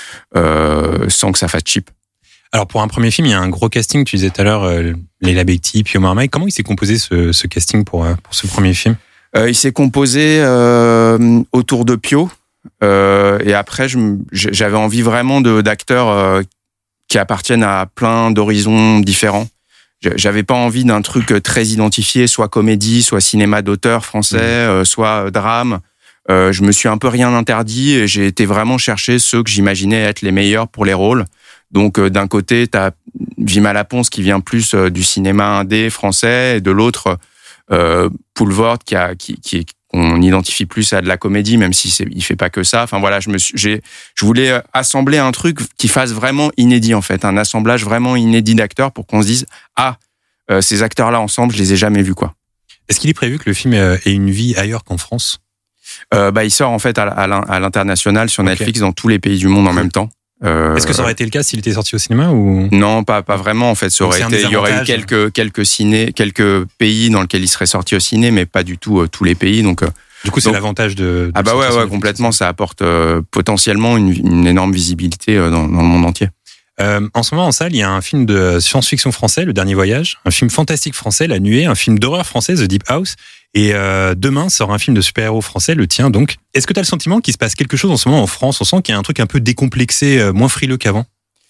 euh, sans que ça fasse cheap. Alors pour un premier film, il y a un gros casting. Tu disais tout à l'heure, euh, Leila Bekti, Pio Marmaille. Comment il s'est composé ce, ce casting pour euh, pour ce premier film ? euh, Il s'est composé euh, autour de Pio, euh, et après, je, j'avais envie vraiment de, d'acteurs euh, qui appartiennent à plein d'horizons différents. J'avais pas envie d'un truc très identifié, soit comédie, soit cinéma d'auteur français, mmh. euh, soit drame. Euh, je me suis un peu rien interdit et j'ai été vraiment chercher ceux que j'imaginais être les meilleurs pour les rôles. Donc euh, d'un côté, t'as Vima Laponce qui vient plus euh, du cinéma indé français, et de l'autre, euh, Poulvord qui a qui qui on identifie plus à de la comédie, même si c'est, il fait pas que ça. Enfin voilà, je me suis, j'ai, je voulais assembler un truc qui fasse vraiment inédit en fait, un assemblage vraiment inédit d'acteurs pour qu'on se dise ah, euh, ces acteurs-là ensemble, je les ai jamais vus, quoi. Est-ce qu'il est prévu que le film ait une vie ailleurs qu'en France ? euh, bah, Il sort en fait à, à l'international sur Netflix okay. dans tous les pays du monde en même temps. Euh, Est-ce que ça aurait été le cas s'il était sorti au cinéma ou non, pas pas vraiment en fait. Ça aurait été, il y aurait eu quelques quelques ciné, quelques pays dans lesquels il serait sorti au ciné, mais pas du tout euh, tous les pays. Donc euh, du coup, c'est donc, l'avantage de, de ah bah ouais ouais complètement. Ça apporte euh, potentiellement une, une énorme visibilité euh, dans, dans le monde entier. Euh, en ce moment en salle, il y a un film de science-fiction français, Le Dernier Voyage, un film fantastique français, La Nuée, un film d'horreur français, The Deep House, et euh, demain sort un film de super-héros français, le tien donc. Est-ce que tu as le sentiment qu'il se passe quelque chose en ce moment en France ? On sent qu'il y a un truc un peu décomplexé, euh, moins frileux qu'avant ?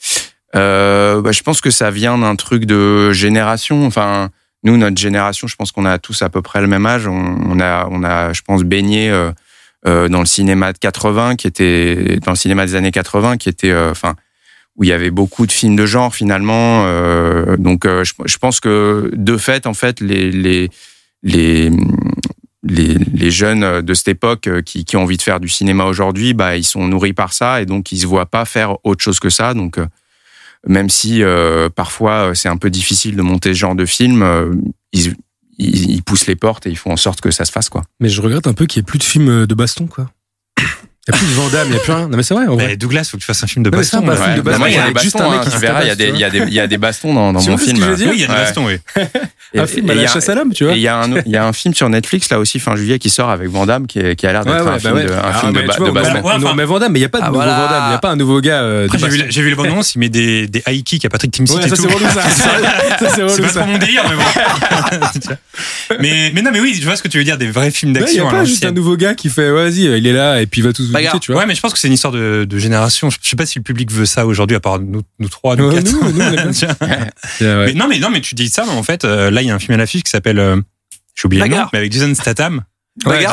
euh, bah, Je pense que ça vient d'un truc de génération. Enfin, nous, notre génération, je pense qu'on a tous à peu près le même âge. On, on a, on a, je pense, baigné euh, euh, dans le cinéma de quatre-vingts, qui était dans le cinéma des années quatre-vingts, qui était, enfin. Euh, où il y avait beaucoup de films de genre finalement, euh, donc euh, je, je pense que de fait en fait les les les les, les jeunes de cette époque qui, qui ont envie de faire du cinéma aujourd'hui, bah ils sont nourris par ça et donc ils se voient pas faire autre chose que ça. Donc euh, même si euh, parfois c'est un peu difficile de monter ce genre de film, euh, ils, ils ils poussent les portes et ils font en sorte que ça se fasse quoi. Mais je regrette un peu qu'il y ait plus de films de baston quoi. Il n'y a plus de Van Damme, il n'y a plus rien. Non, mais c'est vrai. En vrai. Mais Douglas, faut que tu fasses un film de baston. Non, mais c'est un film de baston. Il y a des bastons, hein, tu verras, il y a des, il y a des, il y a des bastons dans, dans mon film. Ce que je veux dire oui, il y a des bastons, oui. Un film à la chasse à l'homme, tu vois. Et il y a un, il y a un film sur Netflix, là aussi, fin juillet, qui sort avec Van Damme, qui, est, qui a l'air d'être ouais, ouais, un, bah film ouais. de, un ah, film de, vois, de baston. Ouais, non, mais Van Damme, mais il n'y a pas de ah, nouveau voilà. Van Damme, il n'y a pas un nouveau gars. Euh, Après, j'ai, vu, j'ai vu le bande-annonce, il met des, des high kicks à Patrick Timsit ouais, et ça, tout. C'est relou, ça. ça, c'est relou, c'est pas trop mon délire, mais bon. mais, mais non, mais oui, je vois ce que tu veux dire, des vrais films d'action. Il n'y a pas juste un nouveau gars qui fait, vas-y, il est là, et puis il va tous vous buter, tu vois. Ouais, mais je pense que c'est une histoire de, de génération. Je sais pas si le public veut ça aujourd'hui, à part nous, nous trois, nous quatre. Nous, nous, on est mais non, mais non, mais tu dis ça, mais en fait, euh, là, il y a un film à l'affiche qui s'appelle, euh, j'ai oublié le nom, mais avec Jason Statham. Ouais,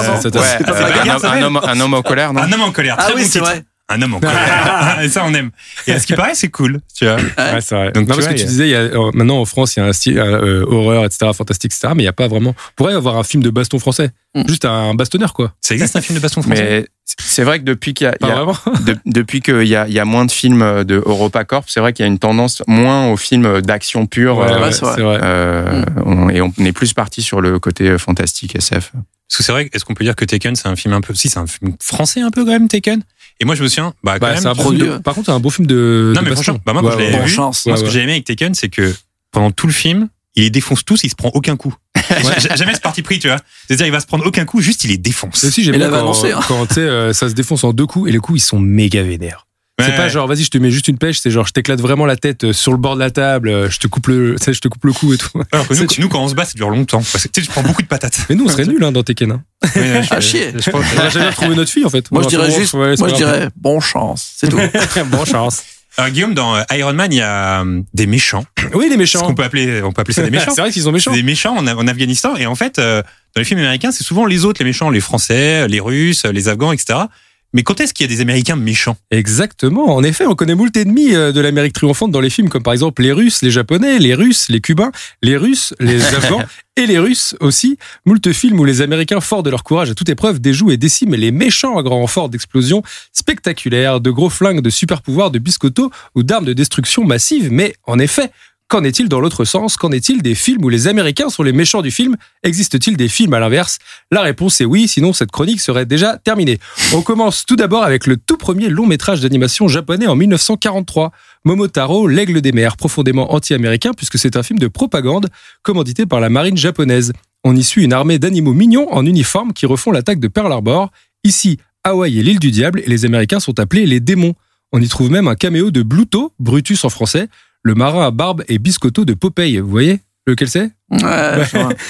un homme en colère, non? Un homme en colère. Ah très oui, bon c'est titre. vrai. Un homme en colère. Et ça, on aime. Et à ce qui paraît, c'est cool, tu vois. Ouais, c'est vrai. Donc, non, parce vois, que tu a... disais, il y a, maintenant en France, il y a un style euh, horreur, et cetera, fantastique, et cetera, mais il n'y a pas vraiment. On pourrait avoir un film de baston français. Mm. Juste un bastonneur, quoi. Ça existe un film de baston français? Mais c'est vrai que depuis qu'il y a, pas il y a vraiment. de, depuis qu'il y a, il y a moins de films de EuropaCorp, c'est vrai qu'il y a une tendance moins aux films d'action pure. Ouais, euh, ouais, c'est vrai. C'est vrai. Euh, mm. on, et on est plus parti sur le côté fantastique S F. Parce que c'est vrai, est-ce qu'on peut dire que Taken, c'est un film un peu, si c'est un film français un peu quand même, Taken? Et moi, je me souviens, bah, quand bah, même. C'est un bon de, par contre, c'est un beau film de. Non, de mais baston. franchement, bah, moi, quand ouais, je l'ai ouais, vu, chance. moi, Ouais, ce que ouais. j'ai aimé avec Taken, c'est que pendant tout le film, il les défonce tous, il se prend aucun coup. Ouais. Jamais ce parti pris, tu vois. C'est-à-dire, il va se prendre aucun coup, juste il les défonce. Et aussi, j'aime Il bien avait quand, annoncé, hein. quand tu sais, euh, ça se défonce en deux coups et les coups, ils sont méga vénères. Ouais, c'est pas ouais. genre, vas-y, je te mets juste une pêche, c'est genre, je t'éclate vraiment la tête sur le bord de la table, je te coupe le, tu sais, je te coupe le cou et tout. Alors que nous, C'est- nous, quand on se bat, ça dure longtemps. Parce que, tu sais, je prends beaucoup de patates. Mais nous, on serait nuls hein, dans Tekken. Hein. Mais, je- Ah, chier. je pense- On a jamais retrouvé notre fille en fait. Moi, je On dirais va juste, ouais, c'est moi, je pas grave. dirais, bon chance. C'est tout. Bonne chance. Alors, Guillaume, dans euh, Iron Man, il y a euh, des méchants. Oui, les Ce méchants. qu'on peut appeler, on peut appeler ça des méchants. C'est vrai qu'ils sont méchants. C'est des méchants en, en Afghanistan. Et en fait, euh, dans les films américains, c'est souvent les autres, les méchants, les Français, les Russes, les Afghans, et cetera. Mais quand est-ce qu'il y a des Américains méchants? Exactement. En effet, on connaît moult ennemis euh, de l'Amérique triomphante dans les films, comme par exemple les Russes, les Japonais, les Russes, les Cubains, les Russes, les Afghans et les Russes aussi. Moult films où les Américains, forts de leur courage à toute épreuve, déjouent et déciment les méchants à grand renfort d'explosions spectaculaires, de gros flingues, de super pouvoirs, de biscottos ou d'armes de destruction massive. Mais en effet, qu'en est-il dans l'autre sens? Qu'en est-il des films où les Américains sont les méchants du film? Existe-t-il des films à l'inverse? La réponse est oui, sinon cette chronique serait déjà terminée. On commence tout d'abord avec le tout premier long métrage d'animation japonais en mille neuf cent quarante-trois. Momotaro, l'aigle des mers, profondément anti-américain puisque c'est un film de propagande commandité par la marine japonaise. On y suit une armée d'animaux mignons en uniforme qui refont l'attaque de Pearl Harbor. Ici, Hawaï est l'île du diable et les Américains sont appelés les démons. On y trouve même un caméo de Bluto, Brutus en français, le marin à barbe et biscotto de Popeye. Vous voyez lequel c'est? Ouais, je vois.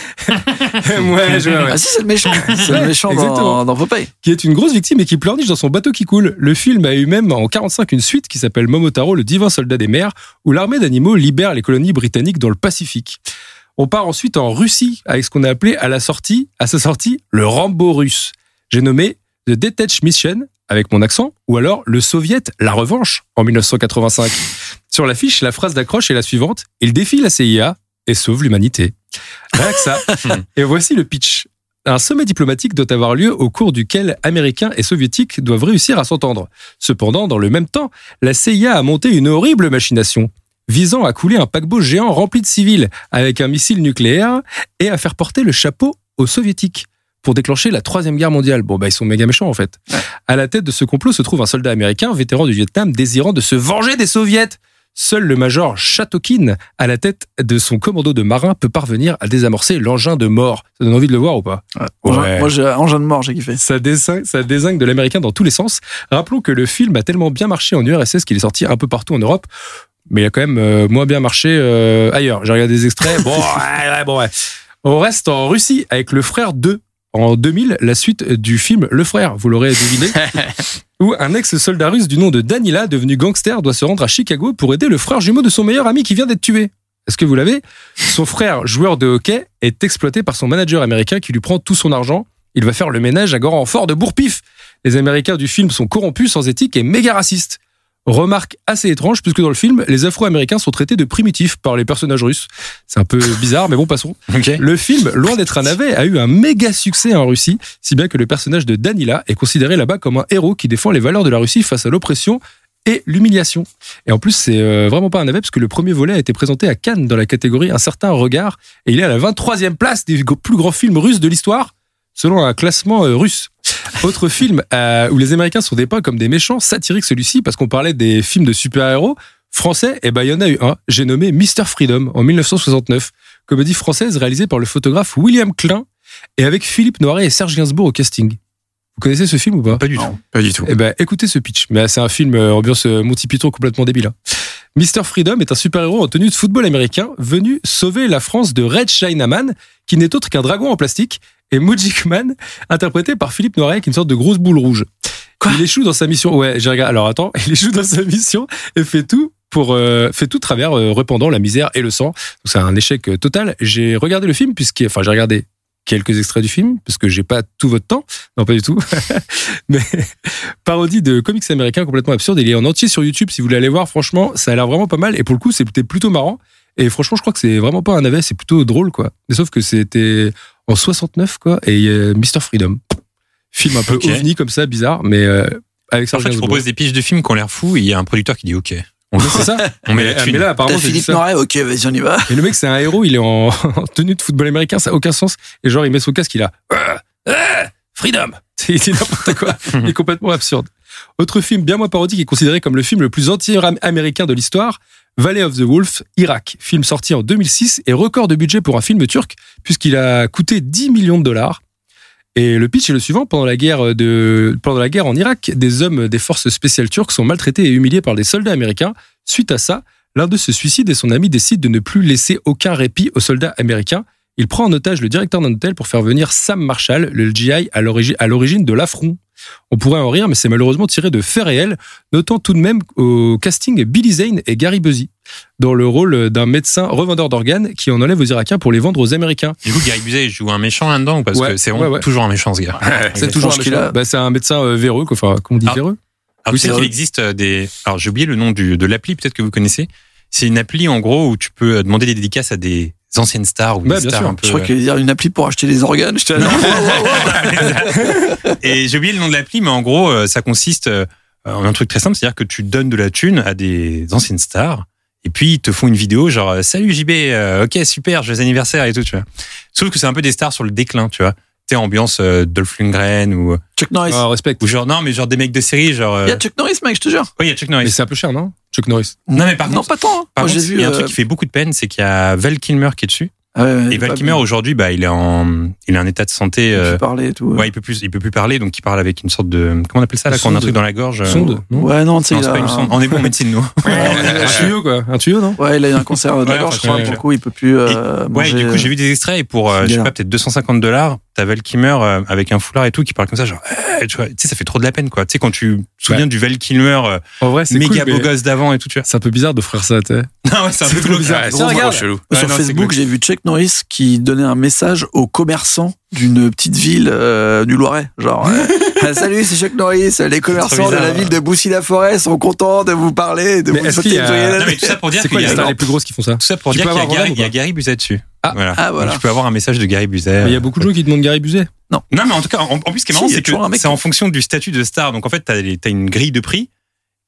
Ouais, je vois, ouais. Ah si, c'est le méchant. C'est le méchant Exactement. dans, dans Popeye. Qui est une grosse victime et qui pleurniche dans son bateau qui coule. Le film a eu même en quarante-cinq une suite qui s'appelle Momotaro, le divin soldat des mers, où l'armée d'animaux libère les colonies britanniques dans le Pacifique. On part ensuite en Russie avec ce qu'on a appelé à la sortie, à sa sortie, le Rambo russe. J'ai nommé The Detach Mission, avec mon accent, ou alors le Soviet La Revanche, en mille neuf cent quatre-vingt-cinq. Sur l'affiche, la phrase d'accroche est la suivante: il défie la C I A et sauve l'humanité. Rien que ça. Et voici le pitch. Un sommet diplomatique doit avoir lieu au cours duquel Américains et Soviétiques doivent réussir à s'entendre. Cependant, dans le même temps, la C I A a monté une horrible machination. visant à couler un paquebot géant rempli de civils avec un missile nucléaire et à faire porter le chapeau aux soviétiques pour déclencher la troisième guerre mondiale. Bon, bah, ils sont méga méchants, en fait. Ouais. À la tête de ce complot se trouve un soldat américain, vétéran du Vietnam, désirant de se venger des soviets. Seul le major Chatokin, à la tête de son commando de marins, peut parvenir à désamorcer l'engin de mort. Ça donne envie de le voir ou pas? Ouais. Ouais. Moi, j'ai engin de mort, j'ai kiffé. Ça désingue, ça désingue de l'américain dans tous les sens. Rappelons que le film a tellement bien marché en U R S S qu'il est sorti un peu partout en Europe. Mais il a quand même euh, moins bien marché euh, ailleurs. J'ai regardé des extraits. Bon, ouais, ouais, bon, ouais. On reste en Russie avec Le Frère deux. En deux mille, la suite du film Le Frère, vous l'aurez deviné, où un ex-soldat russe du nom de Danila, devenu gangster, doit se rendre à Chicago pour aider le frère jumeau de son meilleur ami qui vient d'être tué. Est-ce que vous l'avez? Son frère, joueur de hockey, est exploité par son manager américain qui lui prend tout son argent. Il va faire le ménage à grand renfort de bourre-pif. Les Américains du film sont corrompus, sans éthique et méga racistes. Remarque assez étrange, puisque dans le film, les Afro-Américains sont traités de primitifs par les personnages russes. C'est un peu bizarre, mais bon, passons. Okay. Le film, loin d'être un navet, a eu un méga succès en Russie, si bien que le personnage de Danila est considéré là-bas comme un héros qui défend les valeurs de la Russie face à l'oppression et l'humiliation. Et en plus, c'est euh, vraiment pas un navet, parce que le premier volet a été présenté à Cannes dans la catégorie Un certain regard, et il est à la vingt-troisième place des plus grands films russes de l'histoire, selon un classement euh, russe. Autre film euh, où les Américains sont dépeints comme des méchants, satirique celui-ci, parce qu'on parlait des films de super-héros français, et ben il y en a eu un, j'ai nommé mister Freedom en dix-neuf cent soixante-neuf, comédie française réalisée par le photographe William Klein, et avec Philippe Noiret et Serge Gainsbourg au casting. Vous connaissez ce film ou pas? Pas du tout. Pas du tout. Eh ben écoutez ce pitch, mais c'est un film euh, ambiance euh, Monty Python complètement débile. Hein. mister Freedom est un super-héros en tenue de football américain venu sauver la France de Red Chinaman, qui n'est autre qu'un dragon en plastique, et Magic Man, interprété par Philippe Noiret, qui est une sorte de grosse boule rouge. Quoi? Il échoue dans sa mission. Ouais, j'ai regardé. Alors attends, il échoue dans sa mission et fait tout pour euh, fait tout de travers, euh, répandant la misère et le sang. Donc c'est un échec euh, total. J'ai regardé le film puisqu'il, enfin j'ai regardé quelques extraits du film parce que j'ai pas tout votre temps. Non, pas du tout. Mais parodie de comics américains complètement absurde. Il est en entier sur YouTube si vous voulez aller voir. Franchement, ça a l'air vraiment pas mal et pour le coup, c'était plutôt marrant. Et franchement, je crois que c'est vraiment pas un navet, c'est plutôt drôle quoi. Mais sauf que c'était en soixante-neuf quoi, et euh, mister Freedom, film un peu okay. ovni comme ça, bizarre, mais euh, avec ça. En fait, je propose des pitchs de films qui ont l'air fous, et il y a un producteur qui dit OK. On c'est ça. On met la thune. Mais là, apparemment, T'as Philippe Noiret, ok, vas-y, on y va. Et le mec, c'est un héros, il est en, en tenue de football américain, ça n'a aucun sens. Et genre, il met son casque, il a euh, euh, Freedom. C'est, c'est n'importe quoi. Il est complètement absurde. Autre film bien moins parodique, est considéré comme le film le plus anti-américain de l'histoire, Valley of the Wolf, Irak. Film sorti en deux mille six et record de budget pour un film turc, puisqu'il a coûté dix millions de dollars. Et le pitch est le suivant. Pendant la guerre de, pendant la guerre en Irak, des hommes des forces spéciales turques sont maltraités et humiliés par des soldats américains. Suite à ça, l'un d'eux se suicide et son ami décide de ne plus laisser aucun répit aux soldats américains. Il prend en otage le directeur d'un hôtel pour faire venir Sam Marshall, le G I à l'origine, à l'origine de l'affront. On pourrait en rire, mais c'est malheureusement tiré de faits réels, notant tout de même au casting Billy Zane et Gary Busey, dans le rôle d'un médecin revendeur d'organes qui en enlève aux Irakiens pour les vendre aux Américains. Du coup, Gary Busey joue un méchant là-dedans, parce ouais, que c'est ouais, ouais. toujours un méchant, ce gars. C'est toujours un méchant. Bah, c'est un médecin euh, véreux, quoi. Enfin, comment on dit alors, véreux? Alors, oui, tu sais qu'il existe des... Alors, j'ai oublié le nom du, de l'appli, peut-être que vous connaissez. C'est une appli, en gros, où tu peux demander des dédicaces à des anciennes stars ou des bah, stars sûr. un peu... Je crois qu'il veut dire une appli pour acheter des organes. Je te... Et j'ai oublié le nom de l'appli, mais en gros, ça consiste en un truc très simple, c'est-à-dire que tu donnes de la thune à des anciennes stars, et puis ils te font une vidéo genre « Salut J B, euh, ok, super, joyeux anniversaire » et tout, tu vois. Sauf que c'est un peu des stars sur le déclin, tu vois. Tu sais, ambiance euh, Dolph Lundgren ou... Chuck Norris. Oh, respect. Ou genre, non, mais genre des mecs de série, genre... Euh... Il y a Chuck Norris, mec, je te jure. Oui, il y a Chuck Norris. Mais c'est un peu cher, non? Chuck Norris. Non, mais par non, contre... pas tant. Hein. Par Moi, contre, j'ai il y a vu, un truc euh... qui fait beaucoup de peine, c'est qu'il y a Val Kilmer qui est dessus. Ah ouais, ouais, et Val Kilmer, aujourd'hui, bah, il est en, il est en état de santé. Il peut euh... plus parler et tout. Ouais. ouais, il peut plus, il peut plus parler, donc il parle avec une sorte de, comment on appelle ça, là, quand on a un truc dans la gorge. Sonde. Non ouais, non, tu sais. Non, c'est pas une sonde. On est bon en médecine, nous. Un tuyau, quoi. Un tuyau, non? Ouais, il a eu un cancer de la ouais, gorge, je crois. ouais, Pour ouais. le coup, il peut plus, euh, et, manger. Ouais, du coup, j'ai vu des extraits et pour, euh, je sais pas, peut-être deux cent cinquante dollars, t'as Val Kilmer euh, avec un foulard et tout qui parle comme ça, genre, eh, tu vois, tu sais, ça fait trop de la peine, quoi. Tu sais, quand tu te souviens ouais. du Val Kilmer, euh, en vrai, c'est méga cool, beau gosse d'avant et tout, tu vois. C'est un peu bizarre d'offrir ça, tu sais. Non, ouais, c'est un c'est peu bizarre. Ouais, Tiens, regarde, chelou. Sur ouais, non, Facebook, j'ai vu Chuck Norris qui donnait un message aux commerçants d'une petite ville euh, du Loiret. Genre, euh, salut, c'est Chuck Norris. Les commerçants de la ville de Boussy-la-Forêt sont contents de vous parler, de mais vous souhaiter une joyeuse année. Non, mais tout ça pour dire c'est quoi qu'il y a les stars les plus grosses qui font ça? Tout ça pour dire qu'il y a Gary, il y a Gary Busey dessus. Ah, voilà. Ah, voilà. Donc, tu peux avoir un message de Gary Busey. Il y a beaucoup de gens qui demandent Gary Busey. Non. Non, mais en tout cas, en, en plus, ce qui est marrant, si, c'est que c'est en fonction du statut de star. Donc, en fait, t'as, t'as une grille de prix.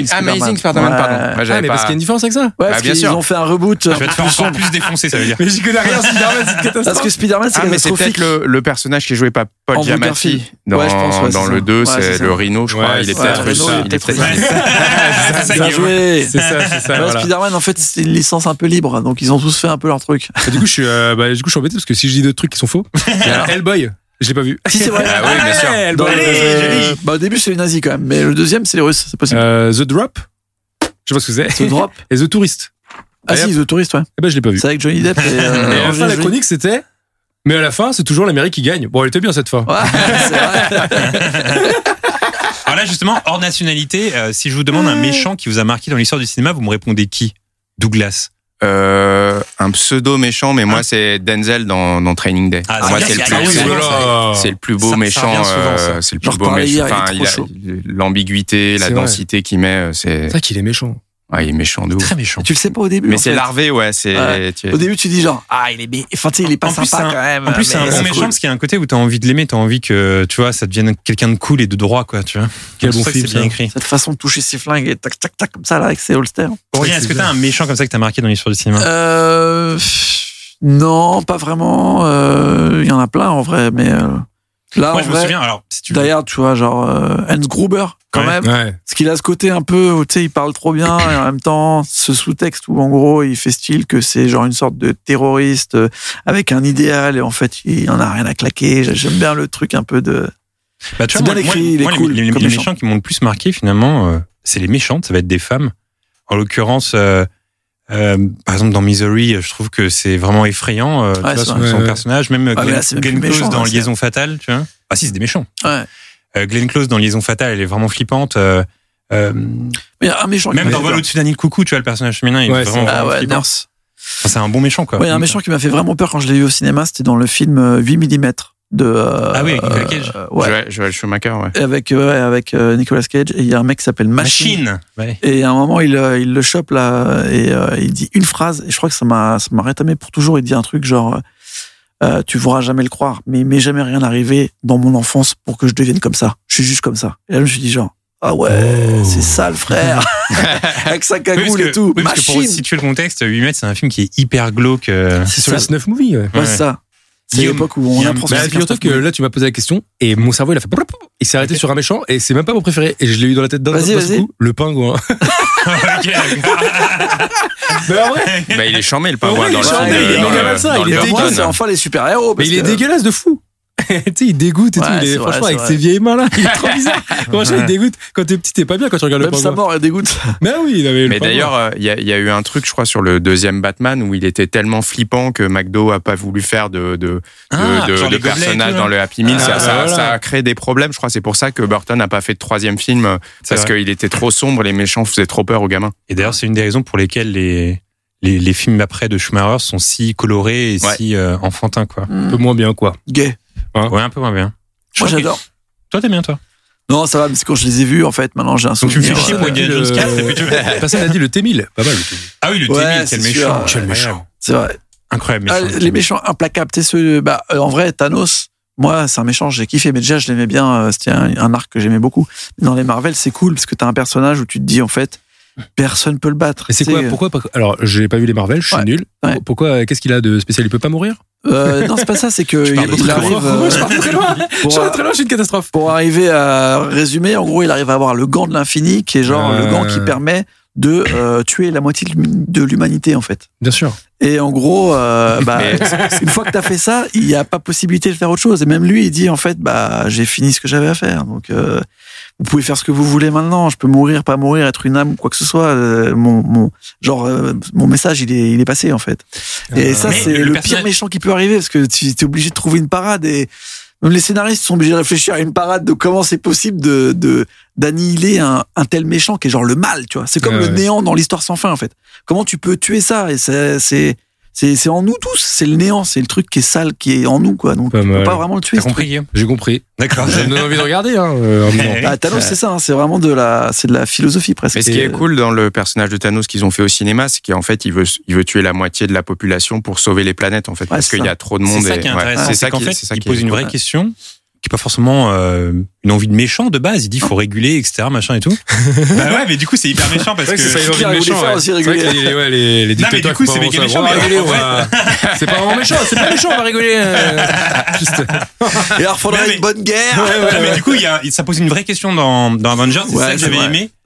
Amazing Spider-Man. Amazing Spider-Man, Ouais. pardon. Moi, Ah, j'avais mais pas... parce qu'il y a une différence avec ça. Ouais, Bah, parce bien qu'ils sûr. ont fait un reboot. Tu vas te faire encore plus défoncer, ça veut dire. Mais j'y connais rien, Spider-Man, c'est une Parce catastrophe. que Spider-Man, c'est Ah, mais c'est catastrophique. peut-être le, le personnage qui est joué par Paul Andrew Giamatti Garfield. dans, Ouais, je pense, ouais, dans c'est le ça. deux, Ouais, c'est c'est ça. le Rhino, je crois. Ouais, il est c'est peut-être ça. russe. Rhino, il est Il est peut-être peut-être Ouais, c'est ça, c'est ça, Bien Guillaume. joué. C'est ça, c'est ça. Ouais, voilà. Spider-Man, en fait, c'est une licence un peu libre, donc ils ont tous fait un peu leur truc. Et du coup, je suis, euh, bah, du coup, je suis embêté parce que si je dis d'autres trucs qui sont faux, il y a Hellboy. Je l'ai pas vu. Si, c'est vrai. Ah oui, bien sûr. Ouais, Dans Hellboy. le- Allez, joli. bah, au début, c'est les nazis quand même, mais le deuxième, c'est les Russes, c'est possible. Euh, The Drop. Je sais pas ce que c'est. The Drop. Et The Tourist. Ah, si, The Tourist, ouais. Eh ben, je l'ai pas vu. C'est avec Johnny Depp et, Et euh, à la fin, la Angelina Jolie. chronique, c'était. Mais à la fin, c'est toujours l'Amérique qui gagne. Bon, elle était bien cette fois. Ouais, c'est vrai. Alors là, justement, hors nationalité, euh, si je vous demande un méchant qui vous a marqué dans l'histoire du cinéma, vous me répondez qui? Douglas. Euh, un pseudo méchant, mais moi c'est Denzel dans, dans Training Day. Ah, Pour moi c'est c'est le bien, plus, ça, oui, c'est- oui, oui. c'est le plus beau Ça- ça méchant. revient souvent, ça. euh, c'est le J'en plus beau reparlais méchant. hier, il est Enfin, trop il a chaud. l'ambiguïté, la C'est vrai. densité qu'il met, c'est, C'est vrai qu'il est méchant. ouais, il est méchant de ouf. Très méchant. Tu le sais pas au début. Mais en c'est fait. larvé, ouais. C'est. Ouais. tu- Au début, tu dis genre, ah, il est, bé- enfin, tu sais, il est pas En plus, sympa c'est un- quand même. En plus, c'est un mais bon c'est méchant cool. parce qu'il y a un côté où t'as envie de l'aimer, t'as envie que, tu vois, ça devienne quelqu'un de cool et de droit, quoi, tu vois. Quel C'est bon pour ça que film, c'est bien ça. écrit. Cette façon de toucher ses flingues et tac, tac, tac, comme ça, là, avec ses holsters. Aurélien, est-ce que t'as un méchant comme ça que t'as marqué dans l'histoire du cinéma? Euh, non, pas vraiment. Euh, Il y en a plein en vrai, mais euh, là, Moi, en je me vrai, souviens, alors, si tu veux. d'ailleurs, tu vois, genre euh, Hans Gruber, quand Ouais. même. Ouais. Parce qu'il a ce côté un peu où, tu sais, il parle trop bien et en même temps, ce sous-texte où, en gros, il fait style que c'est genre une sorte de terroriste euh, avec un idéal et en fait, il en a rien à claquer. J'aime bien le truc un peu de. Bah, tu C'est vois, bien moi, écrit, moi, il est moi, cool les, les- comme les méchant. méchants qui m'ont le plus marqué, finalement, euh, c'est les méchantes, ça va être des femmes. En l'occurrence, euh, euh, par exemple, dans Misery, je trouve que c'est vraiment effrayant, euh, tu Ouais, vois, c'est son, vrai. son Ouais. personnage. Même Ah, mais Glenn, là, c'est même Glenn plus Close méchant, dans là, c'est- Liaison Fatale, tu vois. Ah si, c'est des méchants. Ouais. Euh, Glenn Close dans Liaison Fatale, elle est vraiment flippante. Euh, euh, Mais il y a un méchant qui même m'a dans fait Vol peur. au-dessus d'un nid de coucou, tu vois, le personnage féminin, il Ouais, est vraiment, Ah vraiment ouais, flippant. Nurse. Enfin, c'est un bon méchant, quoi. Ouais, il y a un méchant qui m'a fait vraiment peur quand je l'ai vu au cinéma, c'était dans le film euh, huit millimètres de. euh, Ah oui, avec Nicolas Cage. euh, ouais. Joel, Joel Schumacher, ouais. Et Avec, euh, ouais, avec euh, Nicolas Cage. Et il y a un mec qui s'appelle Machine. Machine. Ouais. Et à un moment, il, euh, il le chope là et euh, il dit une phrase. Et je crois que ça m'a, ça m'a rétamé pour toujours. Il dit un truc genre euh, tu pourras jamais le croire, mais il m'est jamais rien arrivé dans mon enfance pour que je devienne comme ça. Je suis juste comme ça. Et là, je me suis dit genre ah ouais, Oh. c'est ça le frère, avec sa Oui, parce cagoule que- et tout. oui, parce que pour Machine. situer le contexte, huit mètres, c'est un film qui est hyper glauque. euh, C'est sur ça. les snuff movie. Ouais. Ouais, Ouais. c'est ça. C'est Guillaume, l'époque où il on y a un- apprend Bah, sur figure-toi que là, tu m'as posé la question et mon cerveau, il a fait. Il s'est arrêté sur un méchant et c'est même pas mon préféré. Et je l'ai eu dans la tête d'un Vas-y, d'un vas-y. coup, le pingouin. Ok, d'accord. Mais en vrai, Bah, il est charmé le pingouin Ouais, il dans est le charmé, film. il est dans comme le- ça, dans il le est Pour moi, Burton. c'est enfin les super héros. mais parce il est que- dégueulasse de fou. tu sais, il dégoûte et Ouais, tout. Il est, c'est vrai, franchement, c'est avec vrai. ses vieilles mains là, il est trop bizarre. Franchement, il dégoûte. Quand t'es petit, t'es pas bien quand tu regardes le Même sa pingouin. mort, elle dégoûte. Mais oui, il avait le Mais pingouin. d'ailleurs, euh, il y, a- il y a eu un truc, je crois, sur le deuxième Batman où il était tellement flippant que McDo a pas voulu faire de, de, de, Ah, de- genre de les gobelets et personnage tout, dans là. le Happy Meal. Ah, ça, ça- voilà. ça a créé des problèmes. Je crois c'est pour ça que Burton n'a pas fait de troisième film euh, C'est parce vrai. qu'il était trop sombre, les méchants faisaient trop peur aux gamins. Et d'ailleurs, c'est une des raisons pour lesquelles les, les, les films après de Schumacher sont si colorés et Ouais. si euh, enfantins, quoi. Un peu moins bien, quoi. Gay. Ouais, un peu moins bien. Je Moi, crois que- j'adore. Toi, t'aimes bien, toi. Non, ça va, mais c'est quand je les ai vus, en fait, maintenant j'ai un Donc, tu me souvenir. fais chier euh, pour Indiana Jones quatre, et puis tu veux- Personne n'a dit le T mille. Pas mal le T mille. Ah oui, le Ouais, T mille, c'est quel sûr. méchant. Quel méchant. C'est vrai. Incroyable Ah, méchant. les méchants implacables, tu sais, ceux, bah, euh, en vrai, Thanos, moi, c'est un méchant, j'ai kiffé, mais déjà, je l'aimais bien, euh, c'était un, un arc que j'aimais beaucoup. Dans les Marvel, c'est cool, parce que t'as un personnage où tu te dis, en fait, personne peut le battre. Mais c'est Tu sais, quoi Pourquoi pas- Alors, j'ai pas vu les Marvel, je suis Ouais. nul. Ouais. Pourquoi Qu'est-ce qu'il a de spécial Il peut pas mourir euh, Non, c'est pas ça, c'est que Je il, parle il très arrive. loin. euh, Je parle très loin. Je pour, parle très loin, je suis une catastrophe. pour arriver à résumer, en gros, il arrive à avoir le gant de l'infini, qui est genre Euh. le gant qui permet de euh, tuer la moitié de l'humanité, en fait. Bien sûr. Et en gros, euh, bah, Mais- une fois que t'as fait ça, il n'y a pas possibilité de faire autre chose. Et même lui, il dit en fait, bah, j'ai fini ce que j'avais à faire. Donc, euh, vous pouvez faire ce que vous voulez maintenant. Je peux mourir, pas mourir, être une âme ou quoi que ce soit. Euh, mon, mon, genre, euh, mon message, il est, il est passé en fait. Et ça, Mais c'est le le, personnage- pire méchant qui peut arriver parce que tu es obligé de trouver une parade et même les scénaristes sont obligés de réfléchir à une parade de comment c'est possible de, de d'annihiler un, un tel méchant qui est genre le mal, tu vois. C'est comme Ouais, le ouais. néant dans l'histoire sans fin en fait. Comment tu peux tuer ça? Et c'est c'est c'est c'est en nous tous, c'est le néant, c'est le truc qui est sale, qui est en nous, quoi. Donc, Pas tu peux mal. pas vraiment le tuer. T'as ce compris, truc. Guillaume? J'ai compris. D'accord. Ça me donne envie de regarder. Hein, euh, en même temps. Bah, Thanos, c'est ça, hein, c'est vraiment de la, c'est de la philosophie presque. Mais ce qui Et, est cool dans le personnage de Thanos qu'ils ont fait au cinéma, c'est qu'en fait, il veut, il veut tuer la moitié de la population pour sauver les planètes, en fait, parce c'est qu'il y ça. a trop de C'est monde. ça et- qui est ouais, intéressant. c'est c'est ça qu'en qui, fait, c'est ça il qui pose est une cool. vraie question qui est pas forcément euh, une envie de méchant de base. Il dit faut réguler, et cetera, machin et tout. Bah ouais, mais du coup, c'est hyper méchant parce C'est vrai que. que c'est pas une Qui envie de a voulu méchant. faire ouais. aussi C'est vrai que rigoler. les, ouais, les, les Non, mais dictateurs du coup, qui c'est commencent méga à méchant, vouloir mais rigoler, en on va- C'est pas vraiment méchant, c'est pas méchant, on va rigoler. euh, Juste. et alors, faudrait Non, mais- une bonne guerre. Ouais, ouais, mais du coup, il y a, ça pose une vraie question dans, dans Avengers. C'est Ouais, ça que c'est j'avais vrai. aimé.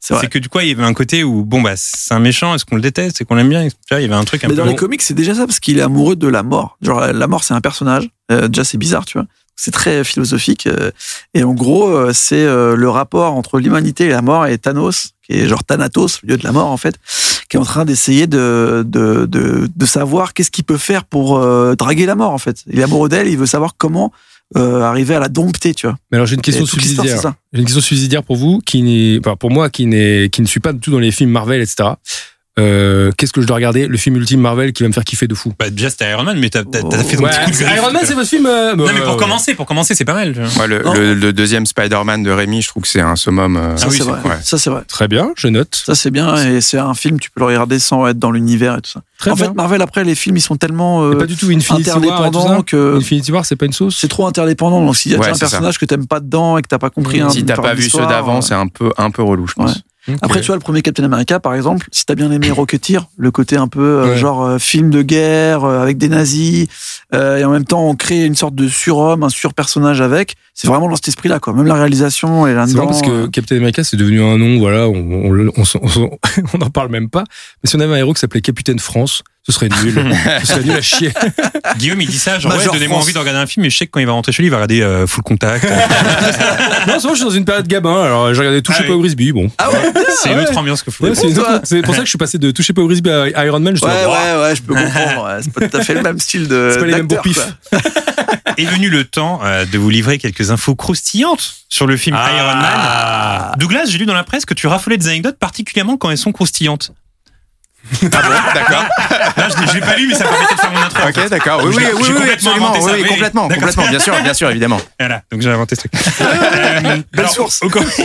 C'est vrai. C'est que du coup, il y avait un côté où, bon, bah, c'est un méchant, est-ce qu'on le déteste, est-ce qu'on l'aime bien? Tu vois, il y avait un truc un Mais peu. dans les comics, c'est déjà ça, parce qu'il est amoureux de la mort. Genre, la mort, c'est un personnage. Euh, déjà, c'est bizarre, tu vois. C'est très philosophique. Euh, et en gros, euh, c'est euh, le rapport entre l'humanité et la mort, et Thanos, qui est genre Thanatos, le dieu de la mort, en fait, qui est en train d'essayer de, de, de, de savoir qu'est-ce qu'il peut faire pour euh, draguer la mort, en fait. Il est amoureux d'elle, il veut savoir comment euh, arriver à la dompter, tu vois. Mais alors j'ai une question Et toute l'histoire, subsidiaire. c'est ça. J'ai une question subsidiaire pour vous, qui n'est, enfin, pour moi, qui n'est, qui ne suis pas du tout dans les films Marvel, et cetera. Euh, qu'est-ce que je dois regarder? Le film ultime Marvel qui va me faire kiffer de fou. Bah, déjà, c'était Iron Man, mais t'as, t'as, t'as fait ton Ouais, petit coup de griffe. Iron Man, c'est votre film. Euh, Non, bah, mais pour ouais. commencer, pour commencer, c'est pas mal. tu vois. Ouais, le, Non. le, le deuxième Spider-Man de Rémi, je trouve que c'est un summum. euh, Ça, Ah oui, c'est c'est- vrai. ouais. Ça, c'est vrai. Très bien, je note. Ça, c'est bien. Et c'est un film, tu peux le regarder sans être dans l'univers et tout ça. Très en bien. fait, Marvel, après, les films, ils sont tellement euh, Et pas du tout Infinity War et tout interdépendants ça. que Infinity War, c'est pas une sauce. c'est trop interdépendant. Donc, s'il y a Ouais, déjà un c'est ça. personnage que t'aimes pas dedans et que t'as pas compris un Si t'as pas vu ceux d'avant, c'est un peu, un peu relou, je pense. Ouais. Après, tu vois, le premier Captain America, par exemple, si t'as bien aimé Rocketeer, le côté un peu euh, Ouais. genre euh, film de guerre euh, avec des nazis, euh, et en même temps on crée une sorte de surhomme, un surpersonnage avec, c'est vraiment dans cet esprit-là, quoi. Même la réalisation est C'est là-dedans. marrant parce que euh, Captain America c'est devenu un nom, voilà, on on, le- on, s'en- on, s'en- on en parle même pas. Mais si on avait un héros qui s'appelait Capitaine France, ce serait nul. Ce serait nul à chier. Guillaume, il dit ça, genre, ouais, Major donnez-moi France. envie de regarder un film, mais je sais que quand il va rentrer chez lui, il va regarder euh, Full Contact. Non, souvent je suis dans une période gamin, alors j'ai regardé Touchez Ah pas oui. au Grisby, bon. Ah ouais, c'est une autre ambiance que Full Ouais, Contact. c'est, une toi. autre- c'est pour ça que je suis passé de Touchez pas au Grisby à Iron Man. Je ouais, dis, ouais, ouais, je peux comprendre. Ouais. C'est pas tout à fait le même style de. c'est pas les mêmes beaux d'acteur, pifs. quoi. Est venu le temps euh, de vous livrer quelques infos croustillantes sur le film Ah. Iron Man. Douglas, j'ai lu dans la presse que tu raffolais des anecdotes, particulièrement quand elles sont croustillantes. Ah bon, d'accord. Non, je, je l'ai pas lu, mais ça me permettait de faire mon intro. en Ok, fait. d'accord. Oui, Je oui, l'ai- oui, j'ai oui, complètement absolument. inventé ça, Oui, oui, oui, oui. complètement, D'accord. complètement. Bien sûr, bien sûr, évidemment. Voilà, donc j'ai inventé ce truc. Euh, alors, source. On, com-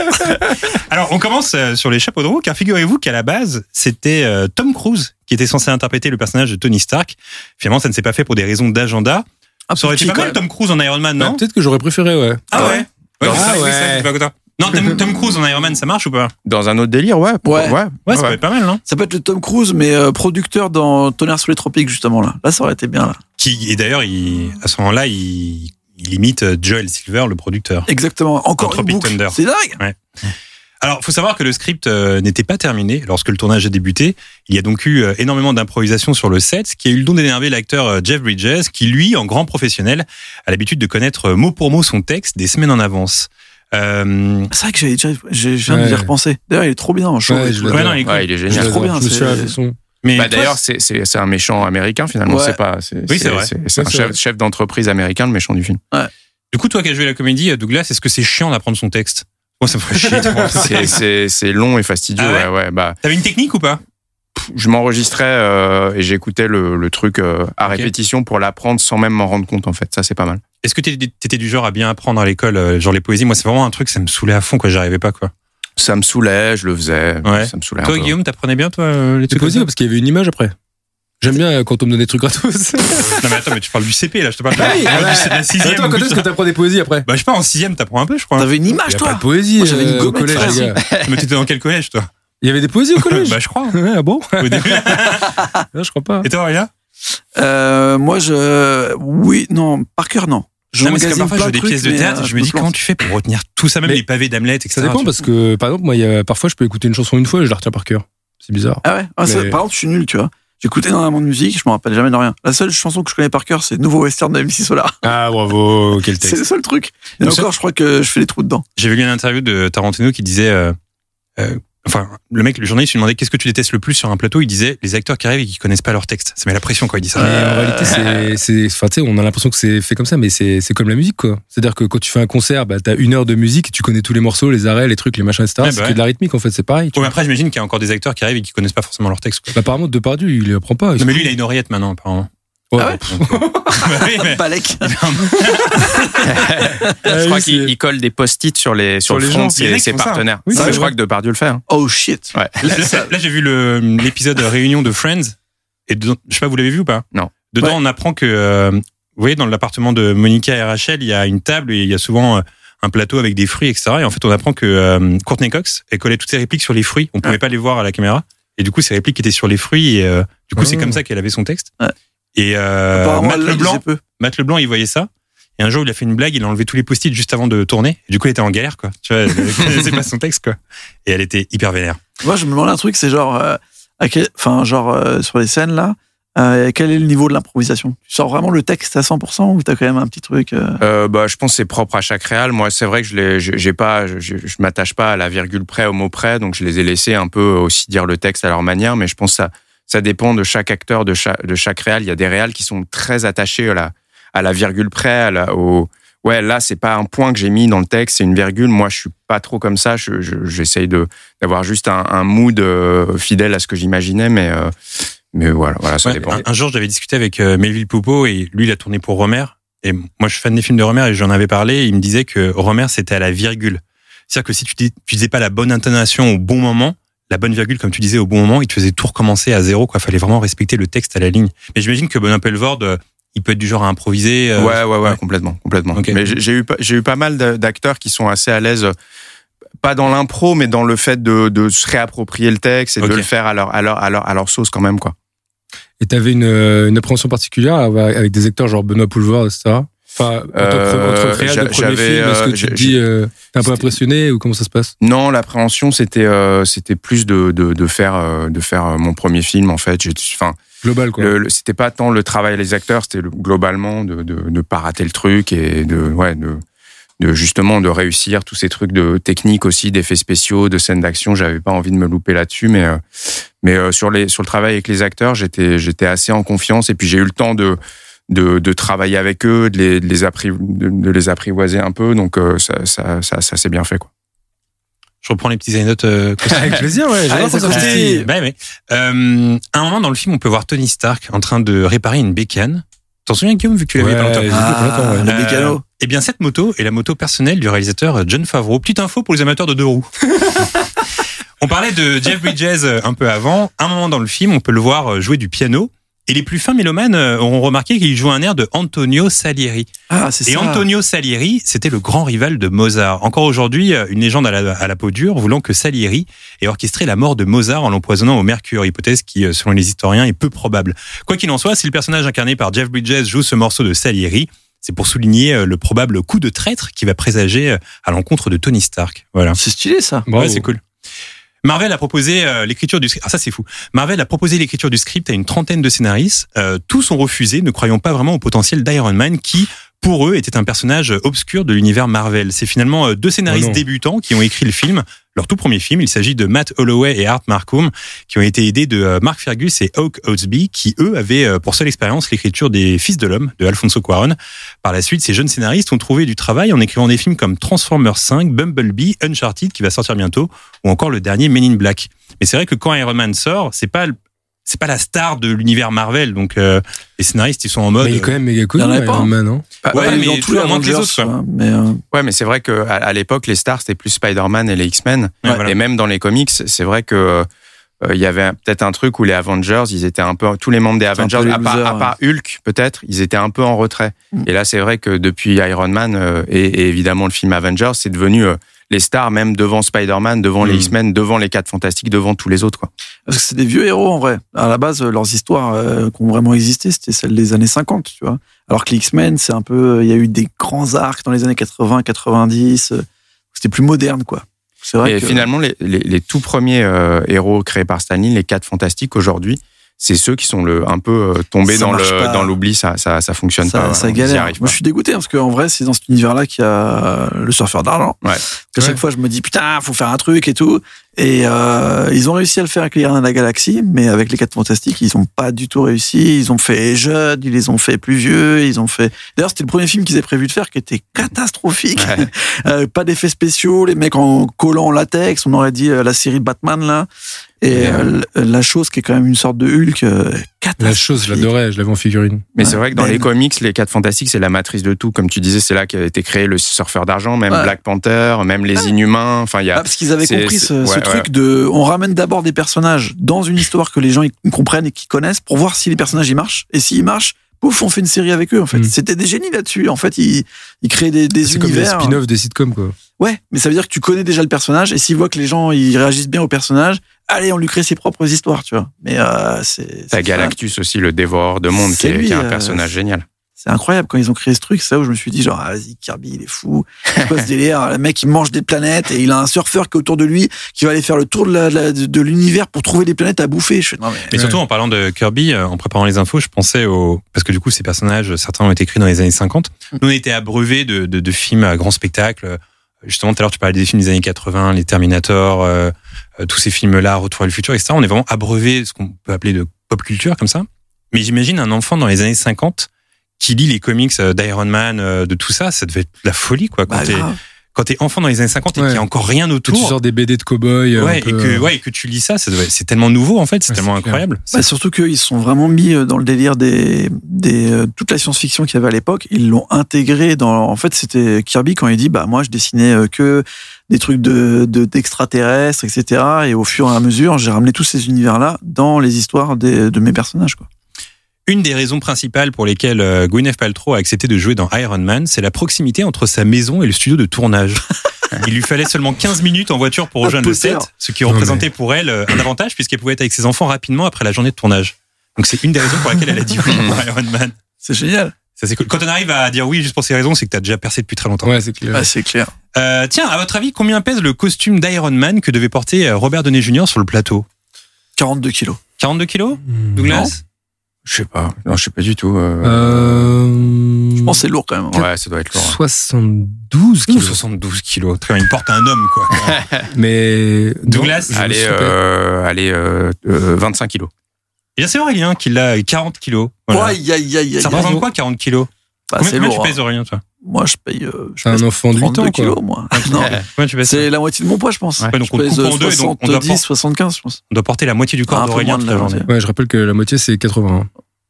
alors, on commence euh, sur les chapeaux de roue, car figurez-vous qu'à la base, c'était euh, Tom Cruise qui était censé interpréter le personnage de Tony Stark. Finalement, ça ne s'est pas fait pour des raisons d'agenda. Un Ça aurait été petit, pas quand mal même. Tom Cruise en Iron Man, Bah, non? peut-être que j'aurais préféré, ouais. Ah ouais. Ouais, Ah c'est ça, oui, ouais. ça, c'est pas content. Non, Tom, Tom Cruise en Iron Man, ça marche ou pas? Dans un autre délire, ouais. pourquoi- Ouais. Ouais, Ouais, ça peut être pas mal, non? Ça peut être le Tom Cruise, mais euh, producteur dans Tonnerre sous les tropiques, justement, là. Là, ça aurait été bien, là. Qui, et d'ailleurs, il, à ce moment-là, il, il imite euh, Joel Silver, le producteur. Exactement. Encore Dans une Tropic boucle. Thunder. C'est dingue. Alors, faut savoir que le script euh, n'était pas terminé lorsque le tournage a débuté. Il y a donc eu euh, énormément d'improvisation sur le set, ce qui a eu le don d'énerver l'acteur euh, Jeff Bridges, qui lui, en grand professionnel, a l'habitude de connaître euh, mot pour mot son texte des semaines en avance. Euh, C'est vrai que j'avais déjà, j'ai, je viens Ouais. d'y repenser. D'ailleurs, il est trop bien en show. Ouais, et je tout. l'adore. ouais, non, il est cool. Ouais, il est Je génial. trop bien, Je me c'est- suis à la façon. Mais Bah, toi, d'ailleurs, c'est, c'est, c'est un méchant américain, finalement. Ouais. C'est pas, c'est, Oui, c'est vrai. C'est, c'est un Ouais, c'est chef, vrai. chef d'entreprise américain, le méchant du film. du coup, toi qui as joué la comédie, euh, Douglas, est-ce que c'est chiant d'apprendre son texte? Moi, ça me ferait chier. de voir ça. C'est, c'est, c'est long et fastidieux. Ah ouais ouais, ouais, bah, T'avais une technique ou pas? je m'enregistrais euh, et j'écoutais le, le truc euh, à Ok. répétition pour l'apprendre sans même m'en rendre compte, en fait. Ça, c'est pas mal. Est-ce que t'étais t'étais du genre à bien apprendre à l'école, euh, genre les poésies? Moi, c'est vraiment un truc, ça me saoulait à fond, quoi. J'arrivais pas, quoi. Ça me saulait, je le faisais. Ouais. Ça me saoulait Toi, un peu. Guillaume, t'apprenais bien, toi, euh, les C'est trucs possible comme parce qu'il y avait une image après. J'aime bien quand on me donne des trucs gratos. ça Non, mais attends, mais tu parles du C P, là, je te parle de Ah oui, la, ouais. de la sixième. Attends, quand est-ce que t'apprends des poésies après? Bah, je sais pas, en sixième, t'apprends un peu, je crois. T'avais une Il image, y a toi. pas de poésie Moi, j'avais une euh, au gommette, collège, frère. les gars. Mais t'étais dans quel collège, toi? Il y avait des poésies au collège? Bah, je crois. Ouais, ah bon? Au début. Non, je crois pas. Et toi, Aurélia? Euh, moi, je, oui, non, par cœur, non. Je Non, mais c'est que emmagasine parfois, je plein vois des trucs, pièces de mais, théâtre, euh, je me dis, plante. comment tu fais pour retenir tout ça, même Mais les pavés d'Hamlet, et cetera. Ça dépend parce que, par exemple, moi, il y a, parfois, je peux écouter une chanson une fois et je la retiens par cœur. C'est bizarre. Ah ouais. Ah, ça, Mais- par contre, je suis nul, tu vois. J'écoute énormément de musique, je me rappelle jamais de rien. La seule chanson que je connais par cœur, c'est Nouveau Western de M C Solar. Ah, bravo, quel C'est texte. le seul truc. Et Donc, encore, je crois que je fais des trous dedans. J'avais lu une interview de Tarantino qui disait, euh, euh, enfin, le mec, le journaliste lui demandait qu'est-ce que tu détestes le plus sur un plateau. Il disait les acteurs qui arrivent et qui connaissent pas leur texte. Ça met la pression quand il dit ça. Mais en réalité, c'est, c'est, enfin, tu sais, on a l'impression que c'est fait comme ça, mais c'est, c'est comme la musique, quoi. C'est-à-dire que quand tu fais un concert, bah, t'as une heure de musique, tu connais tous les morceaux, les arrêts, les trucs, les machins, et cetera. Ouais, bah c'est ouais. que de la rythmique, en fait, c'est pareil. tu Ouais, mais vois. après, j'imagine qu'il y a encore des acteurs qui arrivent et qui connaissent pas forcément leur texte. quoi. Bah, apparemment, Depardieu, il apprend pas. Non, mais lui, il a une oreillette maintenant, apparemment. Ouais. Ah ouais Donc, euh, bah oui, mais- Balek. Je crois oui, qu'il c'est- il colle des post-it sur les, sur Sur le les front gens. de Il y en a ses, qui ses font ça. partenaires. Oui, Ça, c'est je vrai. crois que Depardieu le fait. hein. Oh shit. Ouais. Là, là, là, j'ai vu le, l'épisode réunion de Friends. Et dedans, je sais pas, vous l'avez vu ou pas? Non. Dedans, Ouais. on apprend que, euh, vous voyez, dans l'appartement de Monica et Rachel, il y a une table et il y a souvent euh, un plateau avec des fruits, et cetera. Et en fait, on apprend que euh, Courtney Cox, elle collait toutes ses répliques sur les fruits. On pouvait Ouais. pas les voir à la caméra. Et du coup, ces répliques étaient sur les fruits. Et euh, du coup, Oh. c'est comme ça qu'elle avait son texte. Ouais. Et euh, Apparemment, Matt elle le Leblanc, disait peu. Matt Leblanc, il voyait ça. Et un jour, il a fait une blague, il a enlevé tous les post-it juste avant de tourner. Et du coup, il était en galère, quoi. Tu vois, il connaissait pas son texte, quoi. Et elle était hyper vénère. Moi, je me demande un truc, c'est genre, euh, à quel, enfin, genre euh, sur les scènes là, euh, quel est le niveau de l'improvisation? Tu sors vraiment le texte à cent pour cent ou t'as quand même un petit truc euh... Euh, bah, je pense que c'est propre à chaque réal. Moi, c'est vrai que je l'ai, j'ai pas, je, je m'attache pas à la virgule près, au mot près, donc je les ai laissés un peu aussi dire le texte à leur manière. Mais je pense que ça, ça dépend de chaque acteur, de chaque, de chaque réal. Il y a des réals qui sont très attachés à la, à la virgule près, à la, au, ouais, là, c'est pas un point que j'ai mis dans le texte, c'est une virgule. Moi, je suis pas trop comme ça. Je, je, j'essaye de, d'avoir juste un, un mood euh, fidèle à ce que j'imaginais, mais, euh, mais voilà, voilà, ça ouais, dépend. Un, un jour, j'avais discuté avec euh, Melville Poupeau et lui, il a tourné pour Romer. Et moi, je suis fan des films de Romer et j'en avais parlé. Et il me disait que Romer, c'était à la virgule. C'est-à-dire que si tu, dis, tu disais pas la bonne intonation au bon moment, la bonne virgule, comme tu disais, au bon moment, il te faisait tout recommencer à zéro, quoi. Fallait vraiment respecter le texte à la ligne. Mais j'imagine que Benoît Poelvoorde, euh, il peut être du genre à improviser. Euh... Ouais, ouais, ouais, ouais, complètement, complètement. Okay. Mais j'ai, j'ai eu, j'ai eu pas mal d'acteurs qui sont assez à l'aise, pas dans l'impro, mais dans le fait de, de se réapproprier le texte et okay. de le faire à leur, à leur, à leur, à leur sauce quand même, quoi. Et t'avais une, une appréhension particulière avec des acteurs genre Benoît Poelvoorde, et cetera. Enfin, en euh, tant que réal de premier film, est-ce que tu te dis, euh, t'es un peu impressionné ou comment ça se passe? Non, l'appréhension, c'était, euh, c'était plus de, de, de faire, euh, de faire mon premier film, en fait. J'ai, enfin, global, quoi. Le, le, c'était pas tant le travail des acteurs, c'était le, globalement de, de, de pas rater le truc et de, ouais, de, de justement de réussir tous ces trucs de technique aussi, d'effets spéciaux, de scènes d'action. J'avais pas envie de me louper là-dessus, mais, euh, mais euh, sur les, sur le travail avec les acteurs, j'étais, j'étais assez en confiance et puis j'ai eu le temps de, de, de travailler avec eux, de les, de les, appri, de, de les apprivoiser un peu. Donc, euh, ça, ça, ça, ça s'est bien fait, quoi. Je reprends les petites anecdotes. Euh, avec plaisir, ouais. Allez, ça euh, bah, ouais. euh, à un moment dans le film, on peut voir Tony Stark en train de réparer une bécane. T'en souviens, Guillaume, vu que tu l'avais ouais, vu pendant ah, ouais. Le bécano. Euh, eh bien, cette moto est la moto personnelle du réalisateur Jon Favreau. Petite info pour les amateurs de deux roues. On parlait de Jeff Bridges un peu avant. À un moment dans le film, on peut le voir jouer du piano. Et les plus fins mélomanes auront remarqué qu'il joue un air de Antonio Salieri. Ah, c'est ça. Et Antonio Salieri, c'était le grand rival de Mozart. Encore aujourd'hui, une légende à la, à la peau dure, voulant que Salieri ait orchestré la mort de Mozart en l'empoisonnant au mercure, hypothèse qui, selon les historiens, est peu probable. Quoi qu'il en soit, si le personnage incarné par Jeff Bridges joue ce morceau de Salieri, c'est pour souligner le probable coup de traître qui va présager à l'encontre de Tony Stark. Voilà. C'est stylé, ça. Ouais, c'est cool. Marvel a proposé euh, l'écriture du script. Ah, ça c'est fou. Marvel a proposé l'écriture du script à une trentaine de scénaristes. Euh, tous ont refusé, ne croyant pas vraiment au potentiel d'Iron Man, qui, pour eux, était un personnage obscur de l'univers Marvel. C'est finalement deux scénaristes oh débutants qui ont écrit le film. Leur tout premier film, il s'agit de Matt Holloway et Art Marcum, qui ont été aidés de Mark Fergus et Hawk Oatsby, qui eux avaient pour seule expérience l'écriture des Fils de l'Homme de Alfonso Cuarón. Par la suite, ces jeunes scénaristes ont trouvé du travail en écrivant des films comme Transformers cinq, Bumblebee, Uncharted, qui va sortir bientôt, ou encore le dernier Men in Black. Mais c'est vrai que quand Iron Man sort, c'est pas c'est pas la star de l'univers Marvel, donc euh, les scénaristes ils sont en mode. Mais il est quand même méga connu, Iron Man, non? Bah, ouais, ouais, mais dans tous les moins que les autres, quoi. Mais euh... ouais, mais c'est vrai que à, à l'époque les stars c'était plus Spider-Man et les X-Men, ouais, voilà. Et même dans les comics, c'est vrai que il euh, y avait peut-être un truc où les Avengers, ils étaient un peu tous les membres des Avengers, à part, à part Hulk peut-être, ils étaient un peu en retrait. Mm. Et là, c'est vrai que depuis Iron Man euh, et, et évidemment le film Avengers, c'est devenu euh, les stars même devant Spider-Man, devant mm. les X-Men, devant les Quatre Fantastiques, devant tous les autres, quoi. Parce que c'est des vieux héros en vrai. À la base, leurs histoires euh, qui ont vraiment existé, c'était celles des années cinquante, tu vois. Alors que les X-Men, c'est un peu, il y a eu des grands arcs dans les années quatre-vingts, quatre-vingt-dix. Euh, c'était plus moderne, quoi. C'est vrai et que... finalement, les, les, les tout premiers euh, héros créés par Stan Lee, les Quatre Fantastiques aujourd'hui, c'est ceux qui sont le, un peu euh, tombés ça dans, le, pas. dans l'oubli, ça, ça, ça fonctionne ça, pas. Ça galère. Moi, je suis dégoûté parce qu'en vrai, c'est dans cet univers-là qu'il y a le surfeur d'argent. Ouais. À chaque ouais. fois, je me dis putain, faut faire un truc et tout. Et euh, ils ont réussi à le faire avec les Gardiens de la Galaxie, mais avec les Quatre Fantastiques, ils ont pas du tout réussi. Ils ont fait jeunes, ils les ont fait plus vieux, ils ont fait. D'ailleurs, c'était le premier film qu'ils avaient prévu de faire, qui était catastrophique. Ouais. euh, pas d'effets spéciaux, les mecs en collant en latex. On aurait dit euh, la série Batman là. Et euh, la chose qui est quand même une sorte de Hulk euh, catastrophique. La chose, je l'adorais, je l'avais en figurine. Mais ouais. c'est vrai que dans ben... les comics, les Quatre Fantastiques, c'est la matrice de tout. Comme tu disais, c'est là qu'a été créé le surfeur d'argent, même ouais. Black Panther, même les ouais. Inhumains. Enfin, il y a. Ah, parce qu'ils avaient c'est, compris c'est... ce, Ouais, ce ouais. truc de, on ramène d'abord des personnages dans une histoire que les gens ils comprennent et qu'ils connaissent pour voir si les personnages ils marchent. Et s'ils marchent, pouf, on fait une série avec eux. En fait, mmh. c'était des génies là-dessus. En fait, ils, ils créaient des, des c'est univers. C'est comme les spin-offs des sitcoms, quoi. Ouais, mais ça veut dire que tu connais déjà le personnage et s'ils voient que les gens ils réagissent bien au personnage, allez, on lui crée ses propres histoires, tu vois. Mais euh, c'est. T'as Galactus aussi, le dévoreur de monde, qui est, lui, qui est un euh, personnage génial. C'est incroyable quand ils ont créé ce truc. C'est là où je me suis dit genre, ah, vas-y, Kirby, il est fou. C'est quoi ce délire? Le mec, il mange des planètes et il a un surfeur qui est autour de lui qui va aller faire le tour de, la, de, la, de l'univers pour trouver des planètes à bouffer. Je fais, non, mais... mais surtout en parlant de Kirby, en préparant les infos, je pensais au parce que du coup ces personnages, certains ont été écrits dans les années cinquante. Nous on était abreuvés de, de, de films à grand spectacle. Justement, tout à l'heure tu parlais des films des années quatre-vingts, les Terminator, euh, tous ces films-là, Retour vers le futur, et cetera. On est vraiment abreuvés de ce qu'on peut appeler de pop culture comme ça. Mais j'imagine un enfant dans les années cinquante qui lit les comics d'Iron Man, de tout ça, ça devait être la folie, quoi. Quand, bah, t'es, quand t'es enfant dans les années cinquante et ouais. qu'il n'y a encore rien autour. Que tu sors des B D de cow-boy. Ouais, et que, ouais, et que tu lis ça, ça devait, c'est tellement nouveau, en fait, c'est ouais, tellement c'est incroyable. Bah, surtout qu'ils sont vraiment mis dans le délire des, des, euh, toute la science-fiction qu'il y avait à l'époque. Ils l'ont intégré dans, en fait, c'était Kirby quand il dit, bah, moi, je dessinais que des trucs de, de, d'extraterrestres, et cetera. Et au fur et à mesure, j'ai ramené tous ces univers-là dans les histoires des, de mes personnages, quoi. Une des raisons principales pour lesquelles Gwyneth Paltrow a accepté de jouer dans Iron Man, c'est la proximité entre sa maison et le studio de tournage. Il lui fallait seulement quinze minutes en voiture pour rejoindre le set, ce qui représentait pour elle un avantage puisqu'elle pouvait être avec ses enfants rapidement après la journée de tournage. Donc c'est une des raisons pour laquelle elle a dit oui pour Iron Man. C'est génial. Ça, c'est cool. Quand on arrive à dire oui juste pour ces raisons, c'est que t'as déjà percé depuis très longtemps. Ouais, c'est clair. Ah, c'est clair. Euh, tiens, à votre avis, combien pèse le costume d'Iron Man que devait porter Robert Downey junior sur le plateau? quarante-deux kilos. quarante-deux kilos, Douglas? Non. Je sais pas. Non, je sais pas du tout. Euh... Euh... Je pense que c'est lourd quand même. Ouais, ça doit être lourd. soixante-douze kilos. soixante-douze kilos. Très bien. Il porte un homme, quoi. Mais. Douglas? Non, allez, euh, allez, euh, euh, vingt-cinq kilos. Et c'est Aurélien qui l'a quarante kilos. Voilà. Aïe, aïe, aïe, aïe. Ça représente quoi, quarante kilos? Bah, combien, c'est combien lourd, tu pèses, hein. Aurélien, toi? Moi, je paye. Euh, je un pèse enfant de huit ans, kilos, quoi. moi. Non. Combien tu pèses? C'est la moitié de mon poids, je pense. Ouais, donc je on pèse coupe en deux et donc on doit soixante-dix, soixante-quinze, je pense. On doit porter la moitié du corps Ah, d'Aurélien toute la journée. Ouais, je rappelle que la moitié, c'est quatre-vingts.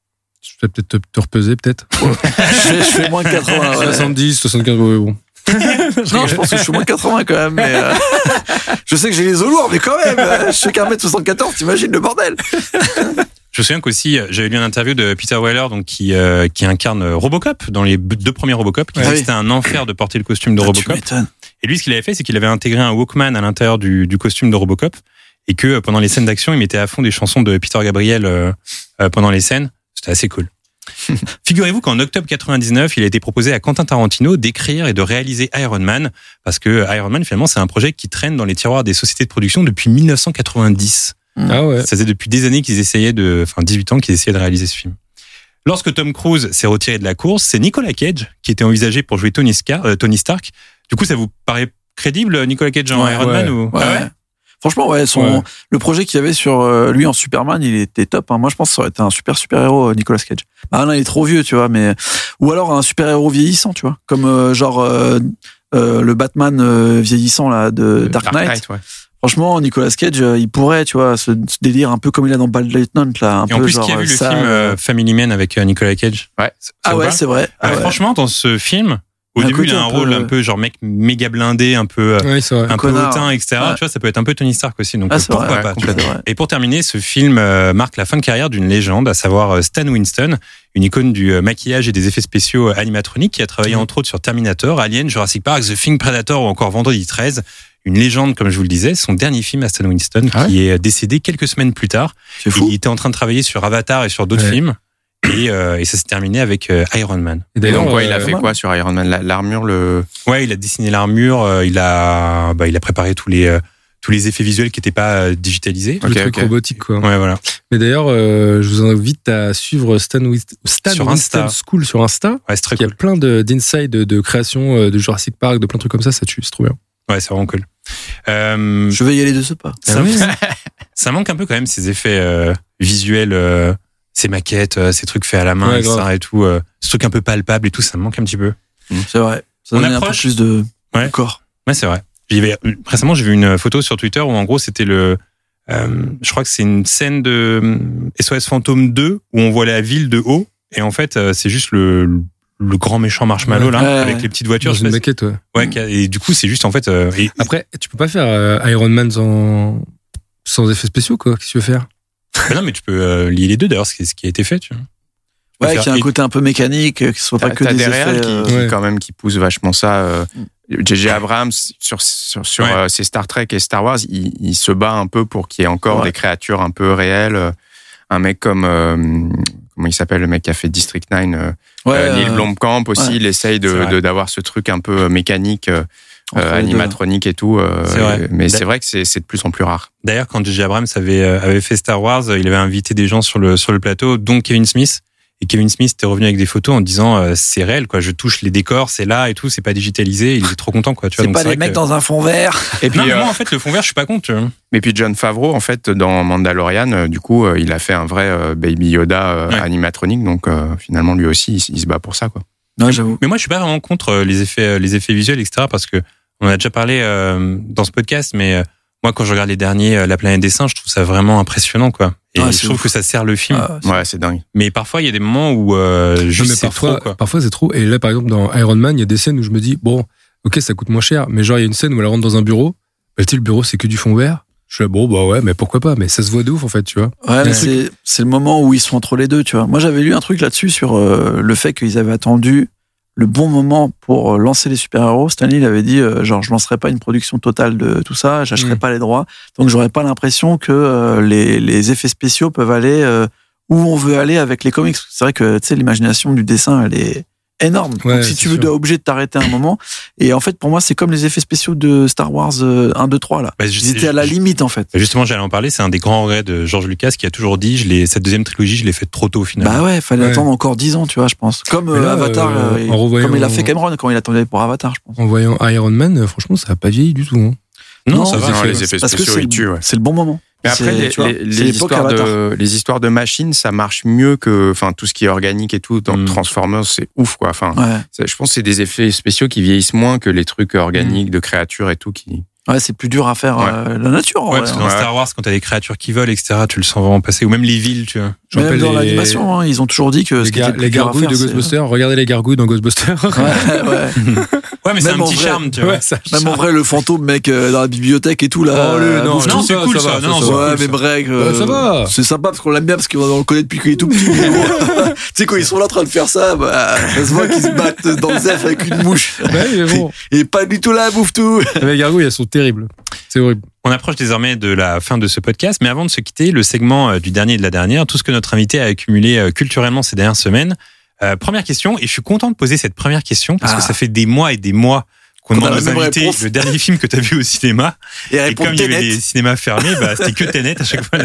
Je vais peut-être te, te repeser, peut-être. je, fais, je fais moins de quatre-vingts. Ouais. soixante-dix, soixante-quinze, ouais, bon. Non, je pense que je suis moins de quatre-vingts quand même. Mais euh, je sais que j'ai les os lourds, mais quand même, je fais qu'un mètre soixante-quatorze, t'imagines le bordel. Je me souviens qu'aussi, j'avais lu une interview de Peter Weller, donc qui euh, qui incarne Robocop dans les deux premiers Robocop, qui ah disait oui. que c'était un enfer de porter le costume de ah, Robocop. Et lui, ce qu'il avait fait, c'est qu'il avait intégré un Walkman à l'intérieur du, du costume de Robocop, et que pendant les scènes d'action, il mettait à fond des chansons de Peter Gabriel euh, euh, pendant les scènes. C'était assez cool. Figurez-vous qu'en octobre quatre-vingt-dix-neuf, il a été proposé à Quentin Tarantino d'écrire et de réaliser Iron Man, parce que Iron Man, finalement, c'est un projet qui traîne dans les tiroirs des sociétés de production depuis dix-neuf cent quatre-vingt-dix. Ah ouais. Ça faisait depuis des années qu'ils essayaient de, enfin dix-huit ans qu'ils essayaient de réaliser ce film. Lorsque Tom Cruise s'est retiré de la course, c'est Nicolas Cage qui était envisagé pour jouer Tony, Scar, euh, Tony Stark. Du coup, ça vous paraît crédible, Nicolas Cage en ouais, Iron ouais, Man ou... ouais. Ah ouais. Franchement, ouais, son, ouais. le projet qu'il y avait sur euh, lui en Superman, il était top. Hein. Moi, je pense que ça aurait été un super super-héros, Nicolas Cage. Bah non, il est trop vieux, tu vois, mais... Ou alors un super-héros vieillissant, tu vois. Comme euh, genre euh, euh, le Batman euh, vieillissant là, de Dark Knight. Dark Knight ouais. Franchement, Nicolas Cage, euh, il pourrait, tu vois, se, se délire un peu comme il a dans Bad Lieutenant, là. Un Et peu en plus, genre, qui a vu le ça, film euh, Family Man avec euh, Nicolas Cage? Ouais. Ça ah ouais, c'est vrai. Ah, ah ouais. Franchement, dans ce film... Au un début, il a un, un rôle peu, un peu genre mec méga blindé, un peu, ouais, c'est vrai. un, un peu hautain, et cetera. Ouais. Tu vois, ça peut être un peu Tony Stark aussi. Donc ah, pourquoi vrai, pas ouais, tu vois. Et pour terminer, ce film euh, marque la fin de carrière d'une légende, à savoir Stan Winston, une icône du euh, maquillage et des effets spéciaux animatroniques, qui a travaillé mmh. entre autres sur Terminator, Alien, Jurassic Park, The Thing, Predator ou encore Vendredi treize. Une légende, comme je vous le disais, son dernier film à Stan Winston, ah qui ouais. est décédé quelques semaines plus tard. C'est fou. Il était en train de travailler sur Avatar et sur d'autres ouais. films. Et, euh, et ça s'est terminé avec euh, Iron Man. Et d'ailleurs, donc, ouais, il a fait quoi sur Iron Man? L'armure, le. Ouais, il a dessiné l'armure. Euh, il a, bah, il a préparé tous les euh, tous les effets visuels qui n'étaient pas euh, digitalisés. Tous okay, les trucs okay. robotiques, quoi. Ouais, voilà. Mais d'ailleurs, euh, je vous invite à suivre Stan, Wist- Stan sur Winston Insta. School sur Insta. Ouais, c'est très cool. Il y y a plein de, d'insides de, de création de Jurassic Park, de plein de trucs comme ça. Ça tue, c'est trop bien. Ouais, c'est vraiment cool. Euh, je vais y aller de ce pas. Ça, ça manque un peu quand même ces effets euh, visuels. Euh, ces maquettes, euh, ces trucs faits à la main, ouais, et cetera et tout, euh, ce truc un peu palpable et tout, ça me manque un petit peu. C'est vrai. Ça on approche un peu plus de, ouais. de corps. Ouais, c'est vrai. J'y récemment, j'ai vu une photo sur Twitter où en gros c'était le, euh, je crois que c'est une scène de S O S Fantôme deux où on voit la ville de haut et en fait euh, c'est juste le, le grand méchant marshmallow ouais, là, ouais, avec ouais. les petites voitures. Dans une maquette, ouais. Ouais, et du coup c'est juste en fait. Euh, et... Après, tu peux pas faire euh, Iron Man sans sans effets spéciaux quoi. Qu'est-ce que tu veux faire? Mais non, mais tu peux euh, lier les deux d'ailleurs, c'est ce qui a été fait, tu vois. Ouais, qu'il y a un côté un peu mécanique, que ce soit pas que t'as des des effets. réals qui, euh... qui ouais. quand même qui poussent vachement ça. Euh, J J Abrams sur sur, sur ouais. euh, ses Star Trek et Star Wars, il, il se bat un peu pour qu'il y ait encore ouais. des créatures un peu réelles. Un mec comme euh, comment comment il s'appelle, le mec qui a fait District neuf, euh, Ouais, euh, Neil euh, Blomkamp aussi, ouais. il essaye de, C'est vrai. de d'avoir ce truc un peu mécanique, euh, Entre euh, les deux. animatronique et tout. euh, C'est vrai. mais D'a- c'est vrai que c'est, c'est de plus en plus rare. D'ailleurs, quand J J Abrams avait, euh, avait fait Star Wars, il avait invité des gens sur le, sur le plateau, dont Kevin Smith. Et Kevin Smith était revenu avec des photos en disant euh, c'est réel, quoi. Je touche les décors, c'est là et tout, c'est pas digitalisé. Il était trop content, quoi. Tu vois, C'est donc pas vrai les mecs que- dans un fond vert. Et puis, Non, mais euh, moi, en fait, le fond vert, je suis pas contre. Tu vois. mais puis John Favreau, en fait, dans Mandalorian, euh, du coup, euh, il a fait un vrai euh, Baby Yoda euh, Ouais. animatronique. Donc, euh, finalement, lui aussi, il, il se bat pour ça, quoi. Non, j'avoue. Mais moi, je suis pas vraiment contre euh, les effets, euh, les effets visuels, et cetera. Parce que on en a déjà parlé euh, dans ce podcast, mais euh, moi, quand je regarde les derniers, euh, La Planète des Singes, je trouve ça vraiment impressionnant, quoi. Et Ouais, je c'est trouve ouf. que ça sert le film. Ah, Ouais, c'est dingue. Mais parfois, il y a des moments où euh, Non, juste mais c'est parfois, trop, quoi. parfois c'est trop. Et là, par exemple, dans Iron Man, il y a des scènes où je me dis, bon, ok, ça coûte moins cher, mais genre, il y a une scène où elle rentre dans un bureau, bah, tu sais, le bureau, c'est que du fond vert. Je suis là, bon, bah ouais, mais pourquoi pas, mais ça se voit de ouf, en fait, tu vois. Ouais, mais Ouais. c'est, c'est le moment où ils sont entre les deux, tu vois. Moi, j'avais lu un truc là-dessus sur euh, le fait qu'ils avaient attendu le bon moment pour euh, lancer les super-héros. Stanley, il avait dit, euh, genre, je lancerai pas une production totale de tout ça, j'achèterai Mm. pas les droits, donc j'aurais pas l'impression que euh, les, les effets spéciaux peuvent aller euh, où on veut aller avec les comics. C'est vrai que, tu sais, l'imagination du dessin, elle est énorme. Ouais, donc si c'est tu veux, sûr. tu es obligé de t'arrêter un moment. Et en fait, pour moi, c'est comme les effets spéciaux de Star Wars euh, un, deux, trois, là. Bah, je Ils sais- étaient à la je- limite, en fait. Justement, j'allais en parler. C'est un des grands regrets de George Lucas qui a toujours dit, je l'ai, cette deuxième trilogie, je l'ai faite trop tôt, finalement. Bah ouais, fallait Ouais. attendre encore dix ans, tu vois, je pense. Comme Mais euh, là, Avatar, euh, euh, en revoyant- comme il a fait Cameron quand il attendait pour Avatar, je pense. En voyant Iron Man, euh, franchement, ça a pas vieilli du tout. Hein. non, ça va. Non, c'est- les effets Parce que spéciaux, c'est, ils tuent, ouais. c'est le bon moment. Mais après, C'est, les, tu vois, les- c'est les l'époque histoires Avatar. de, les histoires de machines, ça marche mieux que, enfin, tout ce qui est organique et tout. Dans Mm. Transformers, c'est ouf, quoi. Enfin, Ouais. c'est- je pense que c'est des effets spéciaux qui vieillissent moins que les trucs organiques de créatures et tout qui. Ouais, c'est plus dur à faire Ouais. euh, la nature. Ouais, ouais, parce que hein. dans Ouais. Star Wars, quand t'as des créatures qui volent, et cetera, tu le sens vraiment passer. Ou même les villes, tu vois. Je Même rappelle dans les- l'animation, hein, ils ont toujours dit que Les, ce qui gar- était plus les dur à gargouilles faire, de c'est- Ghostbusters, regardez les gargouilles dans Ghostbusters. Ouais, ouais. Ouais, mais c'est Même un en petit vrai- charme, tu vois. Ouais, ça Même en vrai, le fantôme, mec, euh, dans la bibliothèque et tout, là. Oh, le- euh, non, bouffe non, tout. c'est ça, cool, ça ça. va, Non, ça c'est va. Ouais, cool, mais ça. bref, Ouais, ça va. c'est sympa parce qu'on l'aime bien parce qu'on le connaît depuis qu'il est tout petit. mais bon. Tu sais, quand ils sont là en train de faire ça, bah, ça se voit qu'ils se battent dans le zef avec une mouche. Ouais, mais bon. Et pas du tout là, bouffe tout. Les gargouilles, elles sont terribles. C'est horrible. On approche désormais de la fin de ce podcast, mais avant de se quitter, le segment euh, du dernier et de la dernière, tout ce que notre invité a accumulé euh, culturellement ces dernières semaines. Euh, première question, et je suis content de poser cette première question parce Ah. que ça fait des mois et des mois qu'on Qu'on a demande la aux même invités réponse. le dernier film que tu as vu au cinéma. Et Et répondre comme il y avait Tenet. les cinémas fermés, bah, c'était que Tenet à chaque fois.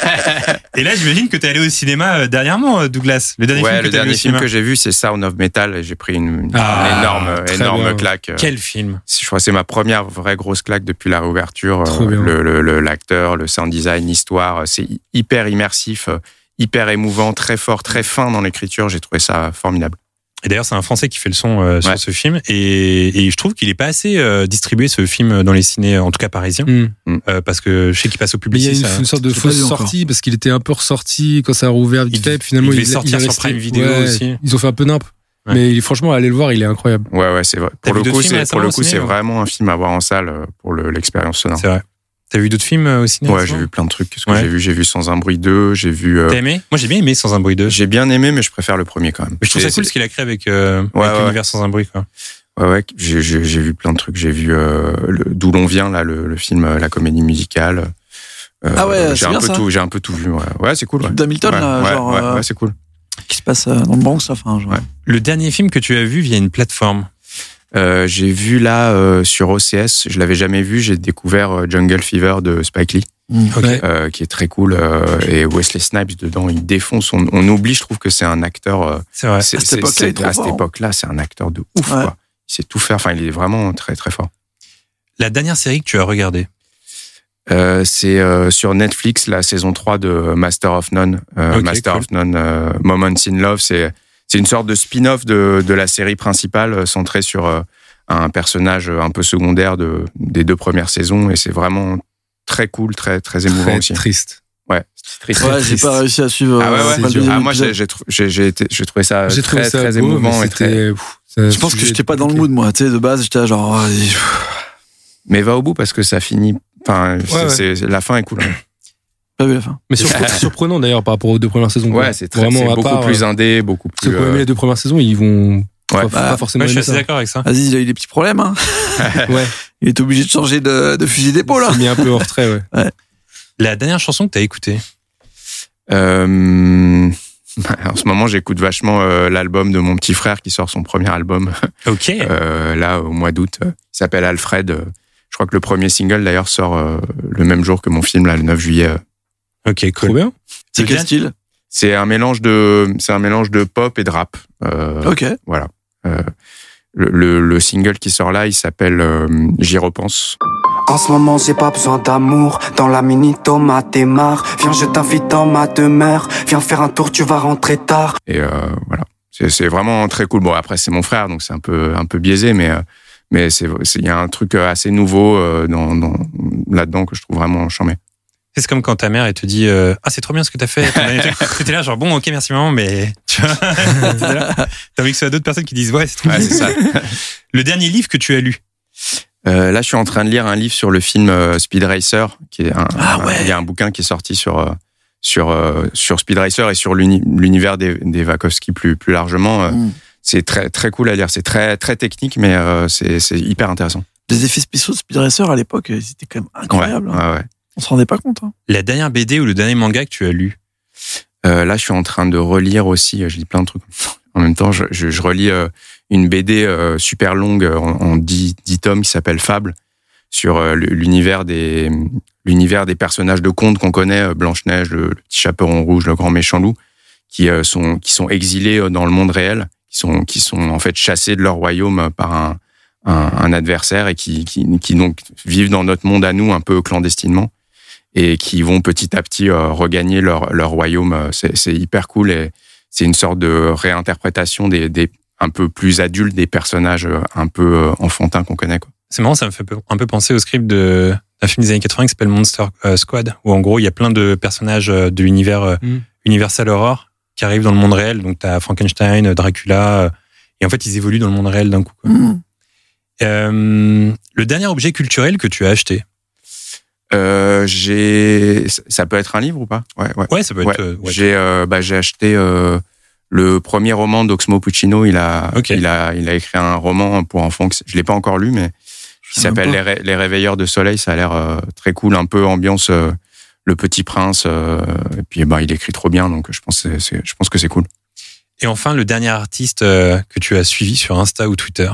Et là, j'imagine que tu es allé au cinéma euh, dernièrement, euh, Douglas. Le dernier Ouais, film que le tu as vu au dernier film cinéma. que j'ai vu, c'est Sound of Metal, et j'ai pris une, une Ah, énorme, très énorme bien. claque. Quel film. Je crois que c'est ma première vraie grosse claque depuis la réouverture. Trop Euh, bien. Le, le, le- l'acteur, le sound design, l'histoire, c'est hy- hyper immersif, euh, hyper émouvant, très fort, très fin dans l'écriture. J'ai trouvé ça formidable. Et d'ailleurs, c'est un Français qui fait le son euh, sur Ouais. ce film. Et, et je trouve qu'il est pas assez euh, distribué, ce film, dans les ciné, en tout cas parisiens. Hmm. Euh, parce que je sais qu'il passe au Mais il y public. a une, une sorte de je l'ai pas fausse vu encore. sortie parce qu'il était un peu ressorti quand ça a rouvert vite Il- fait. Puis finalement, il devait il, sortir il est sur resté- Prime Video Ouais, aussi. Ils ont fait un peu nimp. Ouais. Mais il- franchement, allez le voir, il est incroyable. Ouais, ouais, c'est vrai. T'as Pour vu le d'autres coup, films c'est, récemment pour le au coup, c'est ciné, ouais vraiment un film à voir en salle euh, pour le, l'expérience sonore. C'est vrai. T'as vu d'autres films euh, au ciné Ouais, récemment j'ai vu plein de trucs. Qu'est-ce que Ouais. j'ai vu? J'ai vu Sans un bruit deux, j'ai vu. euh, T'as aimé? Moi, j'ai bien aimé Sans un bruit deux. j'ai bien aimé, mais je préfère le premier quand même. Je trouve ça C'est- cool ce qu'il a créé avec, euh, Ouais, avec ouais. l'univers Sans un bruit, quoi. Ouais, ouais, j'ai, j'ai, j'ai vu plein de trucs. J'ai vu euh, le, D'où l'on vient, là, le, le film, euh, la comédie musicale. Euh, Ah ouais, j'ai c'est un bien peu ça. tout, j'ai un peu tout vu. Ouais, ouais c'est cool. Ouais. D'Hamilton, ouais, là, ouais, genre, ouais, euh, ouais, c'est cool. qui se passe euh, dans le Bronx, enfin, genre. Ouais. Le dernier film que tu as vu via une plateforme. Euh, j'ai vu là euh, sur O C S, je l'avais jamais vu. J'ai découvert euh, Jungle Fever de Spike Lee, Mm. Ok. Ouais. euh, qui est très cool. euh, et Wesley Snipes dedans, il défonce. On, on oublie, je trouve que c'est un acteur. euh, C'est vrai. c'est, À cette c'est- époque-là, c'est- il est trop à cette fort. époque-là, c'est un acteur de ouf. Ouais. Quoi. Il sait tout faire. Enfin, il est vraiment très très fort. La dernière série que tu as regardée. Euh, c'est euh, sur Netflix, la saison trois de Master of None. Euh, Ok, Master cool. of None, euh, Moments in Love, c'est c'est une sorte de spin-off de, de la série principale, euh, centrée sur euh, un personnage un peu secondaire de, des deux premières saisons, et c'est vraiment très cool, très très émouvant Très aussi. triste. Ouais, c'est triste. Ouais, j'ai triste. pas réussi à suivre. Ah ouais, euh, ouais. le c'est dur. deuxième Ah, moi, j'ai, épisode. j'ai, trou- j'ai, j'ai, été- j'ai trouvé ça J'ai très, trouvé ça très beau, émouvant. mais Et très... c'était. pff, c'est un Je pense que sujet j'étais pas dans le compliqué. mood, moi. Tu sais, de base, j'étais là, genre. ah, et- Mais va au bout parce que ça finit. Enfin, c'est, ouais. c'est- c'est- la fin est cool. Pas vu la fin. Mais surpre- surprenant d'ailleurs par rapport aux deux premières saisons. quoi. Ouais, c'est, très, Vraiment, c'est à beaucoup part, plus euh, indé, beaucoup plus. Ceux qui ont aimé euh, les deux premières saisons, ils vont Ouais. pas, Bah, pas forcément Moi, je suis aimer assez ça. d'accord avec ça. Aziz, il a eu des petits problèmes, hein. Ouais, Il est obligé de changer de, de fusil d'épaule, il là. s'est mis un peu en retrait, ouais. La dernière chanson que tu as écoutée. Euh, En ce moment, j'écoute vachement euh, l'album de mon petit frère qui sort son premier album. Ok. Euh, là, au mois d'août. Il s'appelle Alfred. Je crois que le premier single, d'ailleurs, sort euh, le même jour que mon film, là, le neuf juillet. Ok, cool. Trop bien. C'est Le quel dernier- style? C'est un mélange de, c'est un mélange de pop et de rap. Euh, Ok. Voilà. Euh, le, le, le single qui sort là, il s'appelle euh, J'y repense. En ce moment j'ai pas besoin d'amour. Dans la mini tomate et marre. Viens je t'invite dans ma demeure. Viens faire un tour, tu vas rentrer tard. Et euh, voilà. C'est, c'est vraiment très cool. Bon, après, c'est mon frère, donc c'est un peu, un peu biaisé, mais, euh, mais c'est, c'est, il y a un truc assez nouveau euh, dans, dans, là-dedans que je trouve vraiment charmé. C'est comme quand ta mère elle te dit euh, ah c'est trop bien ce que t'as fait. T'étais là genre bon ok merci maman mais tu vois t'étais là. T'as envie que ce soit d'autres personnes qui disent ouais c'est trop Ouais, bien. c'est ça. Le dernier livre que tu as lu. Euh, là, je suis en train de lire un livre sur le film euh, Speed Racer, qui est un, Ah ouais. un- il y a un bouquin qui est sorti sur euh, sur euh, sur Speed Racer et sur l'uni- l'univers des, des Wachowski plus plus largement. Euh, Mm. C'est très très cool à lire. C'est très très technique, mais euh, c'est c'est hyper intéressant. Les effets spéciaux de Speed Racer à l'époque, ils étaient quand même incroyables. Ouais, hein. ouais, ouais. On se rendait pas compte. Hein. La dernière B D ou le dernier manga que tu as lu. Euh, là, je suis en train de relire aussi. Je lis plein de trucs en même temps. Je, je, je relis euh, une B D euh, super longue euh, en, en dix, dix tomes qui s'appelle Fable, sur euh, l'univers des l'univers des personnages de contes qu'on connaît, euh, Blanche-Neige, le, le petit chaperon rouge, le grand méchant loup, qui euh, sont qui sont exilés euh, dans le monde réel, qui sont qui sont en fait chassés de leur royaume euh, par un un, un adversaire et qui, qui qui donc vivent dans notre monde à nous un peu clandestinement et qui vont petit à petit euh, regagner leur leur royaume. C'est c'est hyper cool et c'est une sorte de réinterprétation des des un peu plus adultes des personnages euh, un peu euh, enfantins qu'on connaît, quoi. C'est marrant, ça me fait un peu penser au script de, d'un film des années quatre-vingts qui s'appelle Monster euh, Squad, où en gros il y a plein de personnages euh, de l'univers euh, Mm. Universal Horror qui arrivent dans le monde réel. Donc t'as Frankenstein, Dracula, euh, et en fait ils évoluent dans le monde réel d'un coup, quoi. Mm. Euh, le dernier objet culturel que tu as acheté. Euh, j'ai, ça peut être un livre ou pas? Ouais, ouais. Ouais, ça peut être. Ouais. euh, ouais. J'ai, euh, bah, j'ai acheté euh, le premier roman d'Oxmo Puccino. Il a, Ok. il a, il a écrit un roman pour enfants. que Je l'ai pas encore lu, mais qui sais s'appelle même les, pas. Ré- les Réveilleurs de Soleil. Ça a l'air euh, très cool, un peu ambiance euh, Le Petit Prince. Euh, et puis, bah, il écrit trop bien, donc je pense, que c'est, c'est- je pense que c'est cool. Et enfin, le dernier artiste euh, que tu as suivi sur Insta ou Twitter.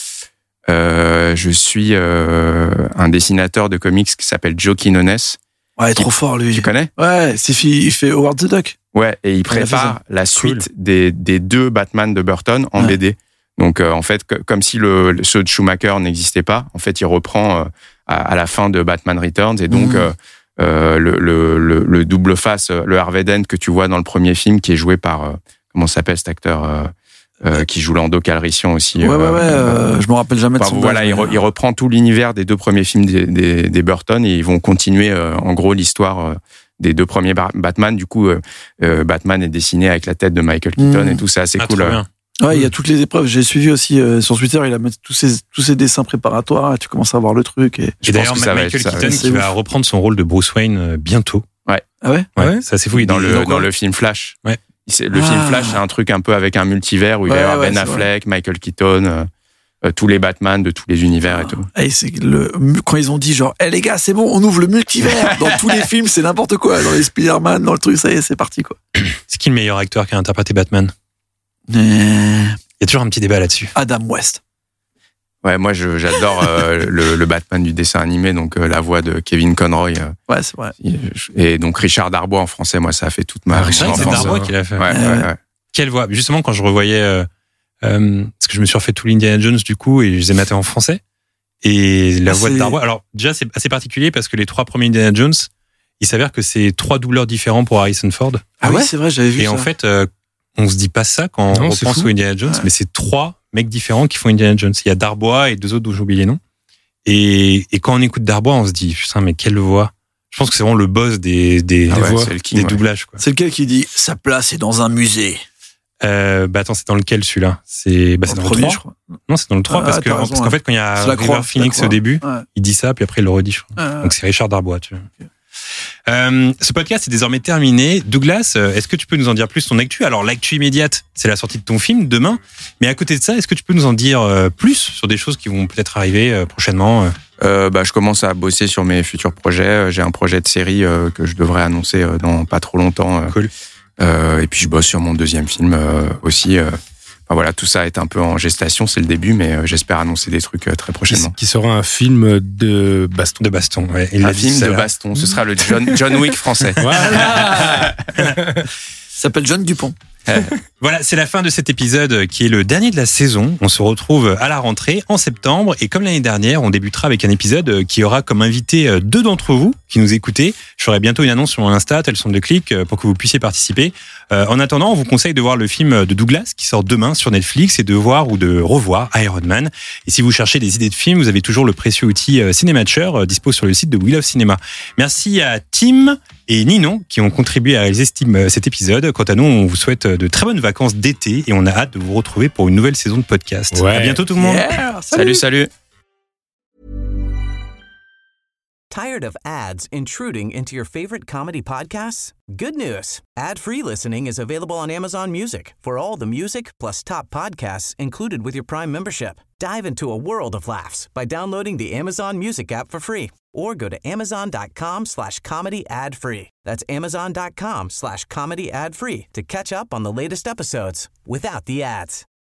Euh, je suis euh, un dessinateur de comics qui s'appelle Joe Quinones. Ouais, trop fort lui. Tu connais? Ouais, c'est fi- il fait Howard the Duck. Ouais, et il Il a fait prépare ça. la suite des, des deux Batman de Burton en Ouais. B D. Donc, euh, en fait, que- comme si le, le- ceux de Schumacher n'existaient pas, en fait, il reprend euh, à, à la fin de Batman Returns. Et donc, Mhm. euh, euh, le, le, le, le double face, euh, le Harvey Dent que tu vois dans le premier film, qui est joué par, euh, comment s'appelle cet acteur euh, euh, qui joue Lando Calrissian aussi. Ouais, ouais, euh, ouais. euh, je me rappelle jamais de Enfin, son voilà, blaze, il, re- mais- il reprend tout l'univers des deux premiers films des, des, des Burton et ils vont continuer, euh, en gros, l'histoire euh, des deux premiers Bar- Batman. Du coup, euh, euh, Batman est dessiné avec la tête de Michael Keaton Mmh. et tout, c'est assez Ah, cool. trop euh. bien. Ouais, il y a toutes les épreuves. J'ai suivi aussi euh, sur Twitter. Il a mis tous ses tous ses dessins préparatoires. Et tu commences à voir le truc. Et... Je Et pense d'ailleurs, que ça va Michael être- ça va Keaton être- qui va reprendre son rôle de Bruce Wayne euh, bientôt. Ah ouais. Ouais, Ouais. ça c'est fou. Il Dans est- le, dans quoi dans le film Flash. Ouais. C'est- Le Ah. film Flash, c'est un truc un peu avec un multivers où il va y Ouais, avoir ouais, Ben c'est Affleck, Michael Keaton, euh, euh, tous les Batman de tous les univers et tout. Et c'est le quand ils ont dit genre, eh les gars, c'est bon, on ouvre le multivers. Dans tous les films, c'est n'importe quoi. Dans les Spider-Man, dans le truc, ça y est, c'est parti quoi. C'est qui le meilleur acteur qui a interprété Batman? Euh, Il y a toujours un petit débat là-dessus. Adam West. Ouais, moi, je- j'adore euh, le, le Batman du dessin animé, donc euh, la voix de Kevin Conroy. euh, Ouais, c'est vrai. et donc Richard Darbois en français, moi, ça a fait toute ma Ah, mon Richard, C'est c'est enfance. Darbois qui l'a fait. Ouais, Ouais, ouais, ouais. ouais. Quelle voix? Justement, quand je revoyais, euh, euh, parce que je me suis refait tout l'Indiana Jones du coup et je les ai matés en français. Et la Ah, voix de c'est- Darbois. Alors déjà, c'est assez particulier parce que les trois premiers Indiana Jones, il s'avère que c'est trois doubleurs différents pour Harrison Ford. Ah oui, c'est vrai, j'avais vu Et ça. en fait, euh, on se dit pas ça quand Non, on c'est repense fou. au Indiana Jones, Ouais. mais c'est trois mecs différents qui font Indiana Jones. Il y a Darbois et deux autres dont j'ai oublié les noms. Et, et quand on écoute Darbois, on se dit putain, mais quelle voix! Je pense que c'est vraiment le boss des des, Ah des ouais, voix, c'est le king, des ouais. doublages, quoi. C'est lequel qui dit sa place est dans un musée. Euh, bah attends, c'est dans lequel celui-là? C'est bah c'est Dans dans le le premier, trois. je crois. Non, c'est dans le trois Ah, parce que t'as raison, parce qu'en ouais. fait quand il y a C'est la River croix, c'est Phoenix la croix. au début, Ouais. il dit ça puis après il le redit, je crois. Ouais. Donc c'est Richard Darbois, tu vois. Euh, ce podcast est désormais terminé. Douglas, euh, est-ce que tu peux nous en dire plus ton actu? Alors l'actu immédiate, c'est la sortie de ton film demain. Mais à côté de ça, est-ce que tu peux nous en dire euh, plus sur des choses qui vont peut-être arriver euh, prochainement euh Euh, bah, je commence à bosser sur mes futurs projets. Euh, J'ai un projet de série euh, que je devrais annoncer euh, dans pas trop longtemps. euh, Cool. Euh, et puis je bosse sur mon deuxième film euh, aussi. Euh, enfin, voilà, tout ça est un peu en gestation, c'est le début, mais euh, j'espère annoncer des trucs euh, très prochainement. Qui sera un film de baston. De baston, ouais. Il un l'a dit, film ça, de là. baston, ce sera le John, John Wick français. Voilà. Ça s'appelle John Dupont. Voilà, c'est la fin de cet épisode qui est le dernier de la saison. On se retrouve à la rentrée en septembre et comme l'année dernière, on débutera avec un épisode qui aura comme invité deux d'entre vous qui nous écoutez. Je ferai bientôt une annonce sur mon Insta, tel son de clic, pour que vous puissiez participer. Euh, en attendant, on vous conseille de voir le film de Douglas qui sort demain sur Netflix et de voir ou de revoir Iron Man. Et si vous cherchez des idées de films, vous avez toujours le précieux outil Cinématcher dispo sur le site de We Love Cinéma. Merci à Tim et Ninon qui ont contribué à réaliser cet épisode. Quant à nous, on vous souhaite de très bonnes vacances d'été et on a hâte de vous retrouver pour une nouvelle saison de podcast. Ouais. À bientôt tout le monde. Yeah, Salut, salut. Tired of ads intruding into your favorite comedy podcasts? Good news. Ad-free listening is available on Amazon Music for all the music plus top podcasts included with your Prime membership. Dive into a world of laughs by downloading the Amazon Music app for free or go to amazon.com slash comedy ad free. That's amazon.com slash comedy ad free to catch up on the latest episodes without the ads.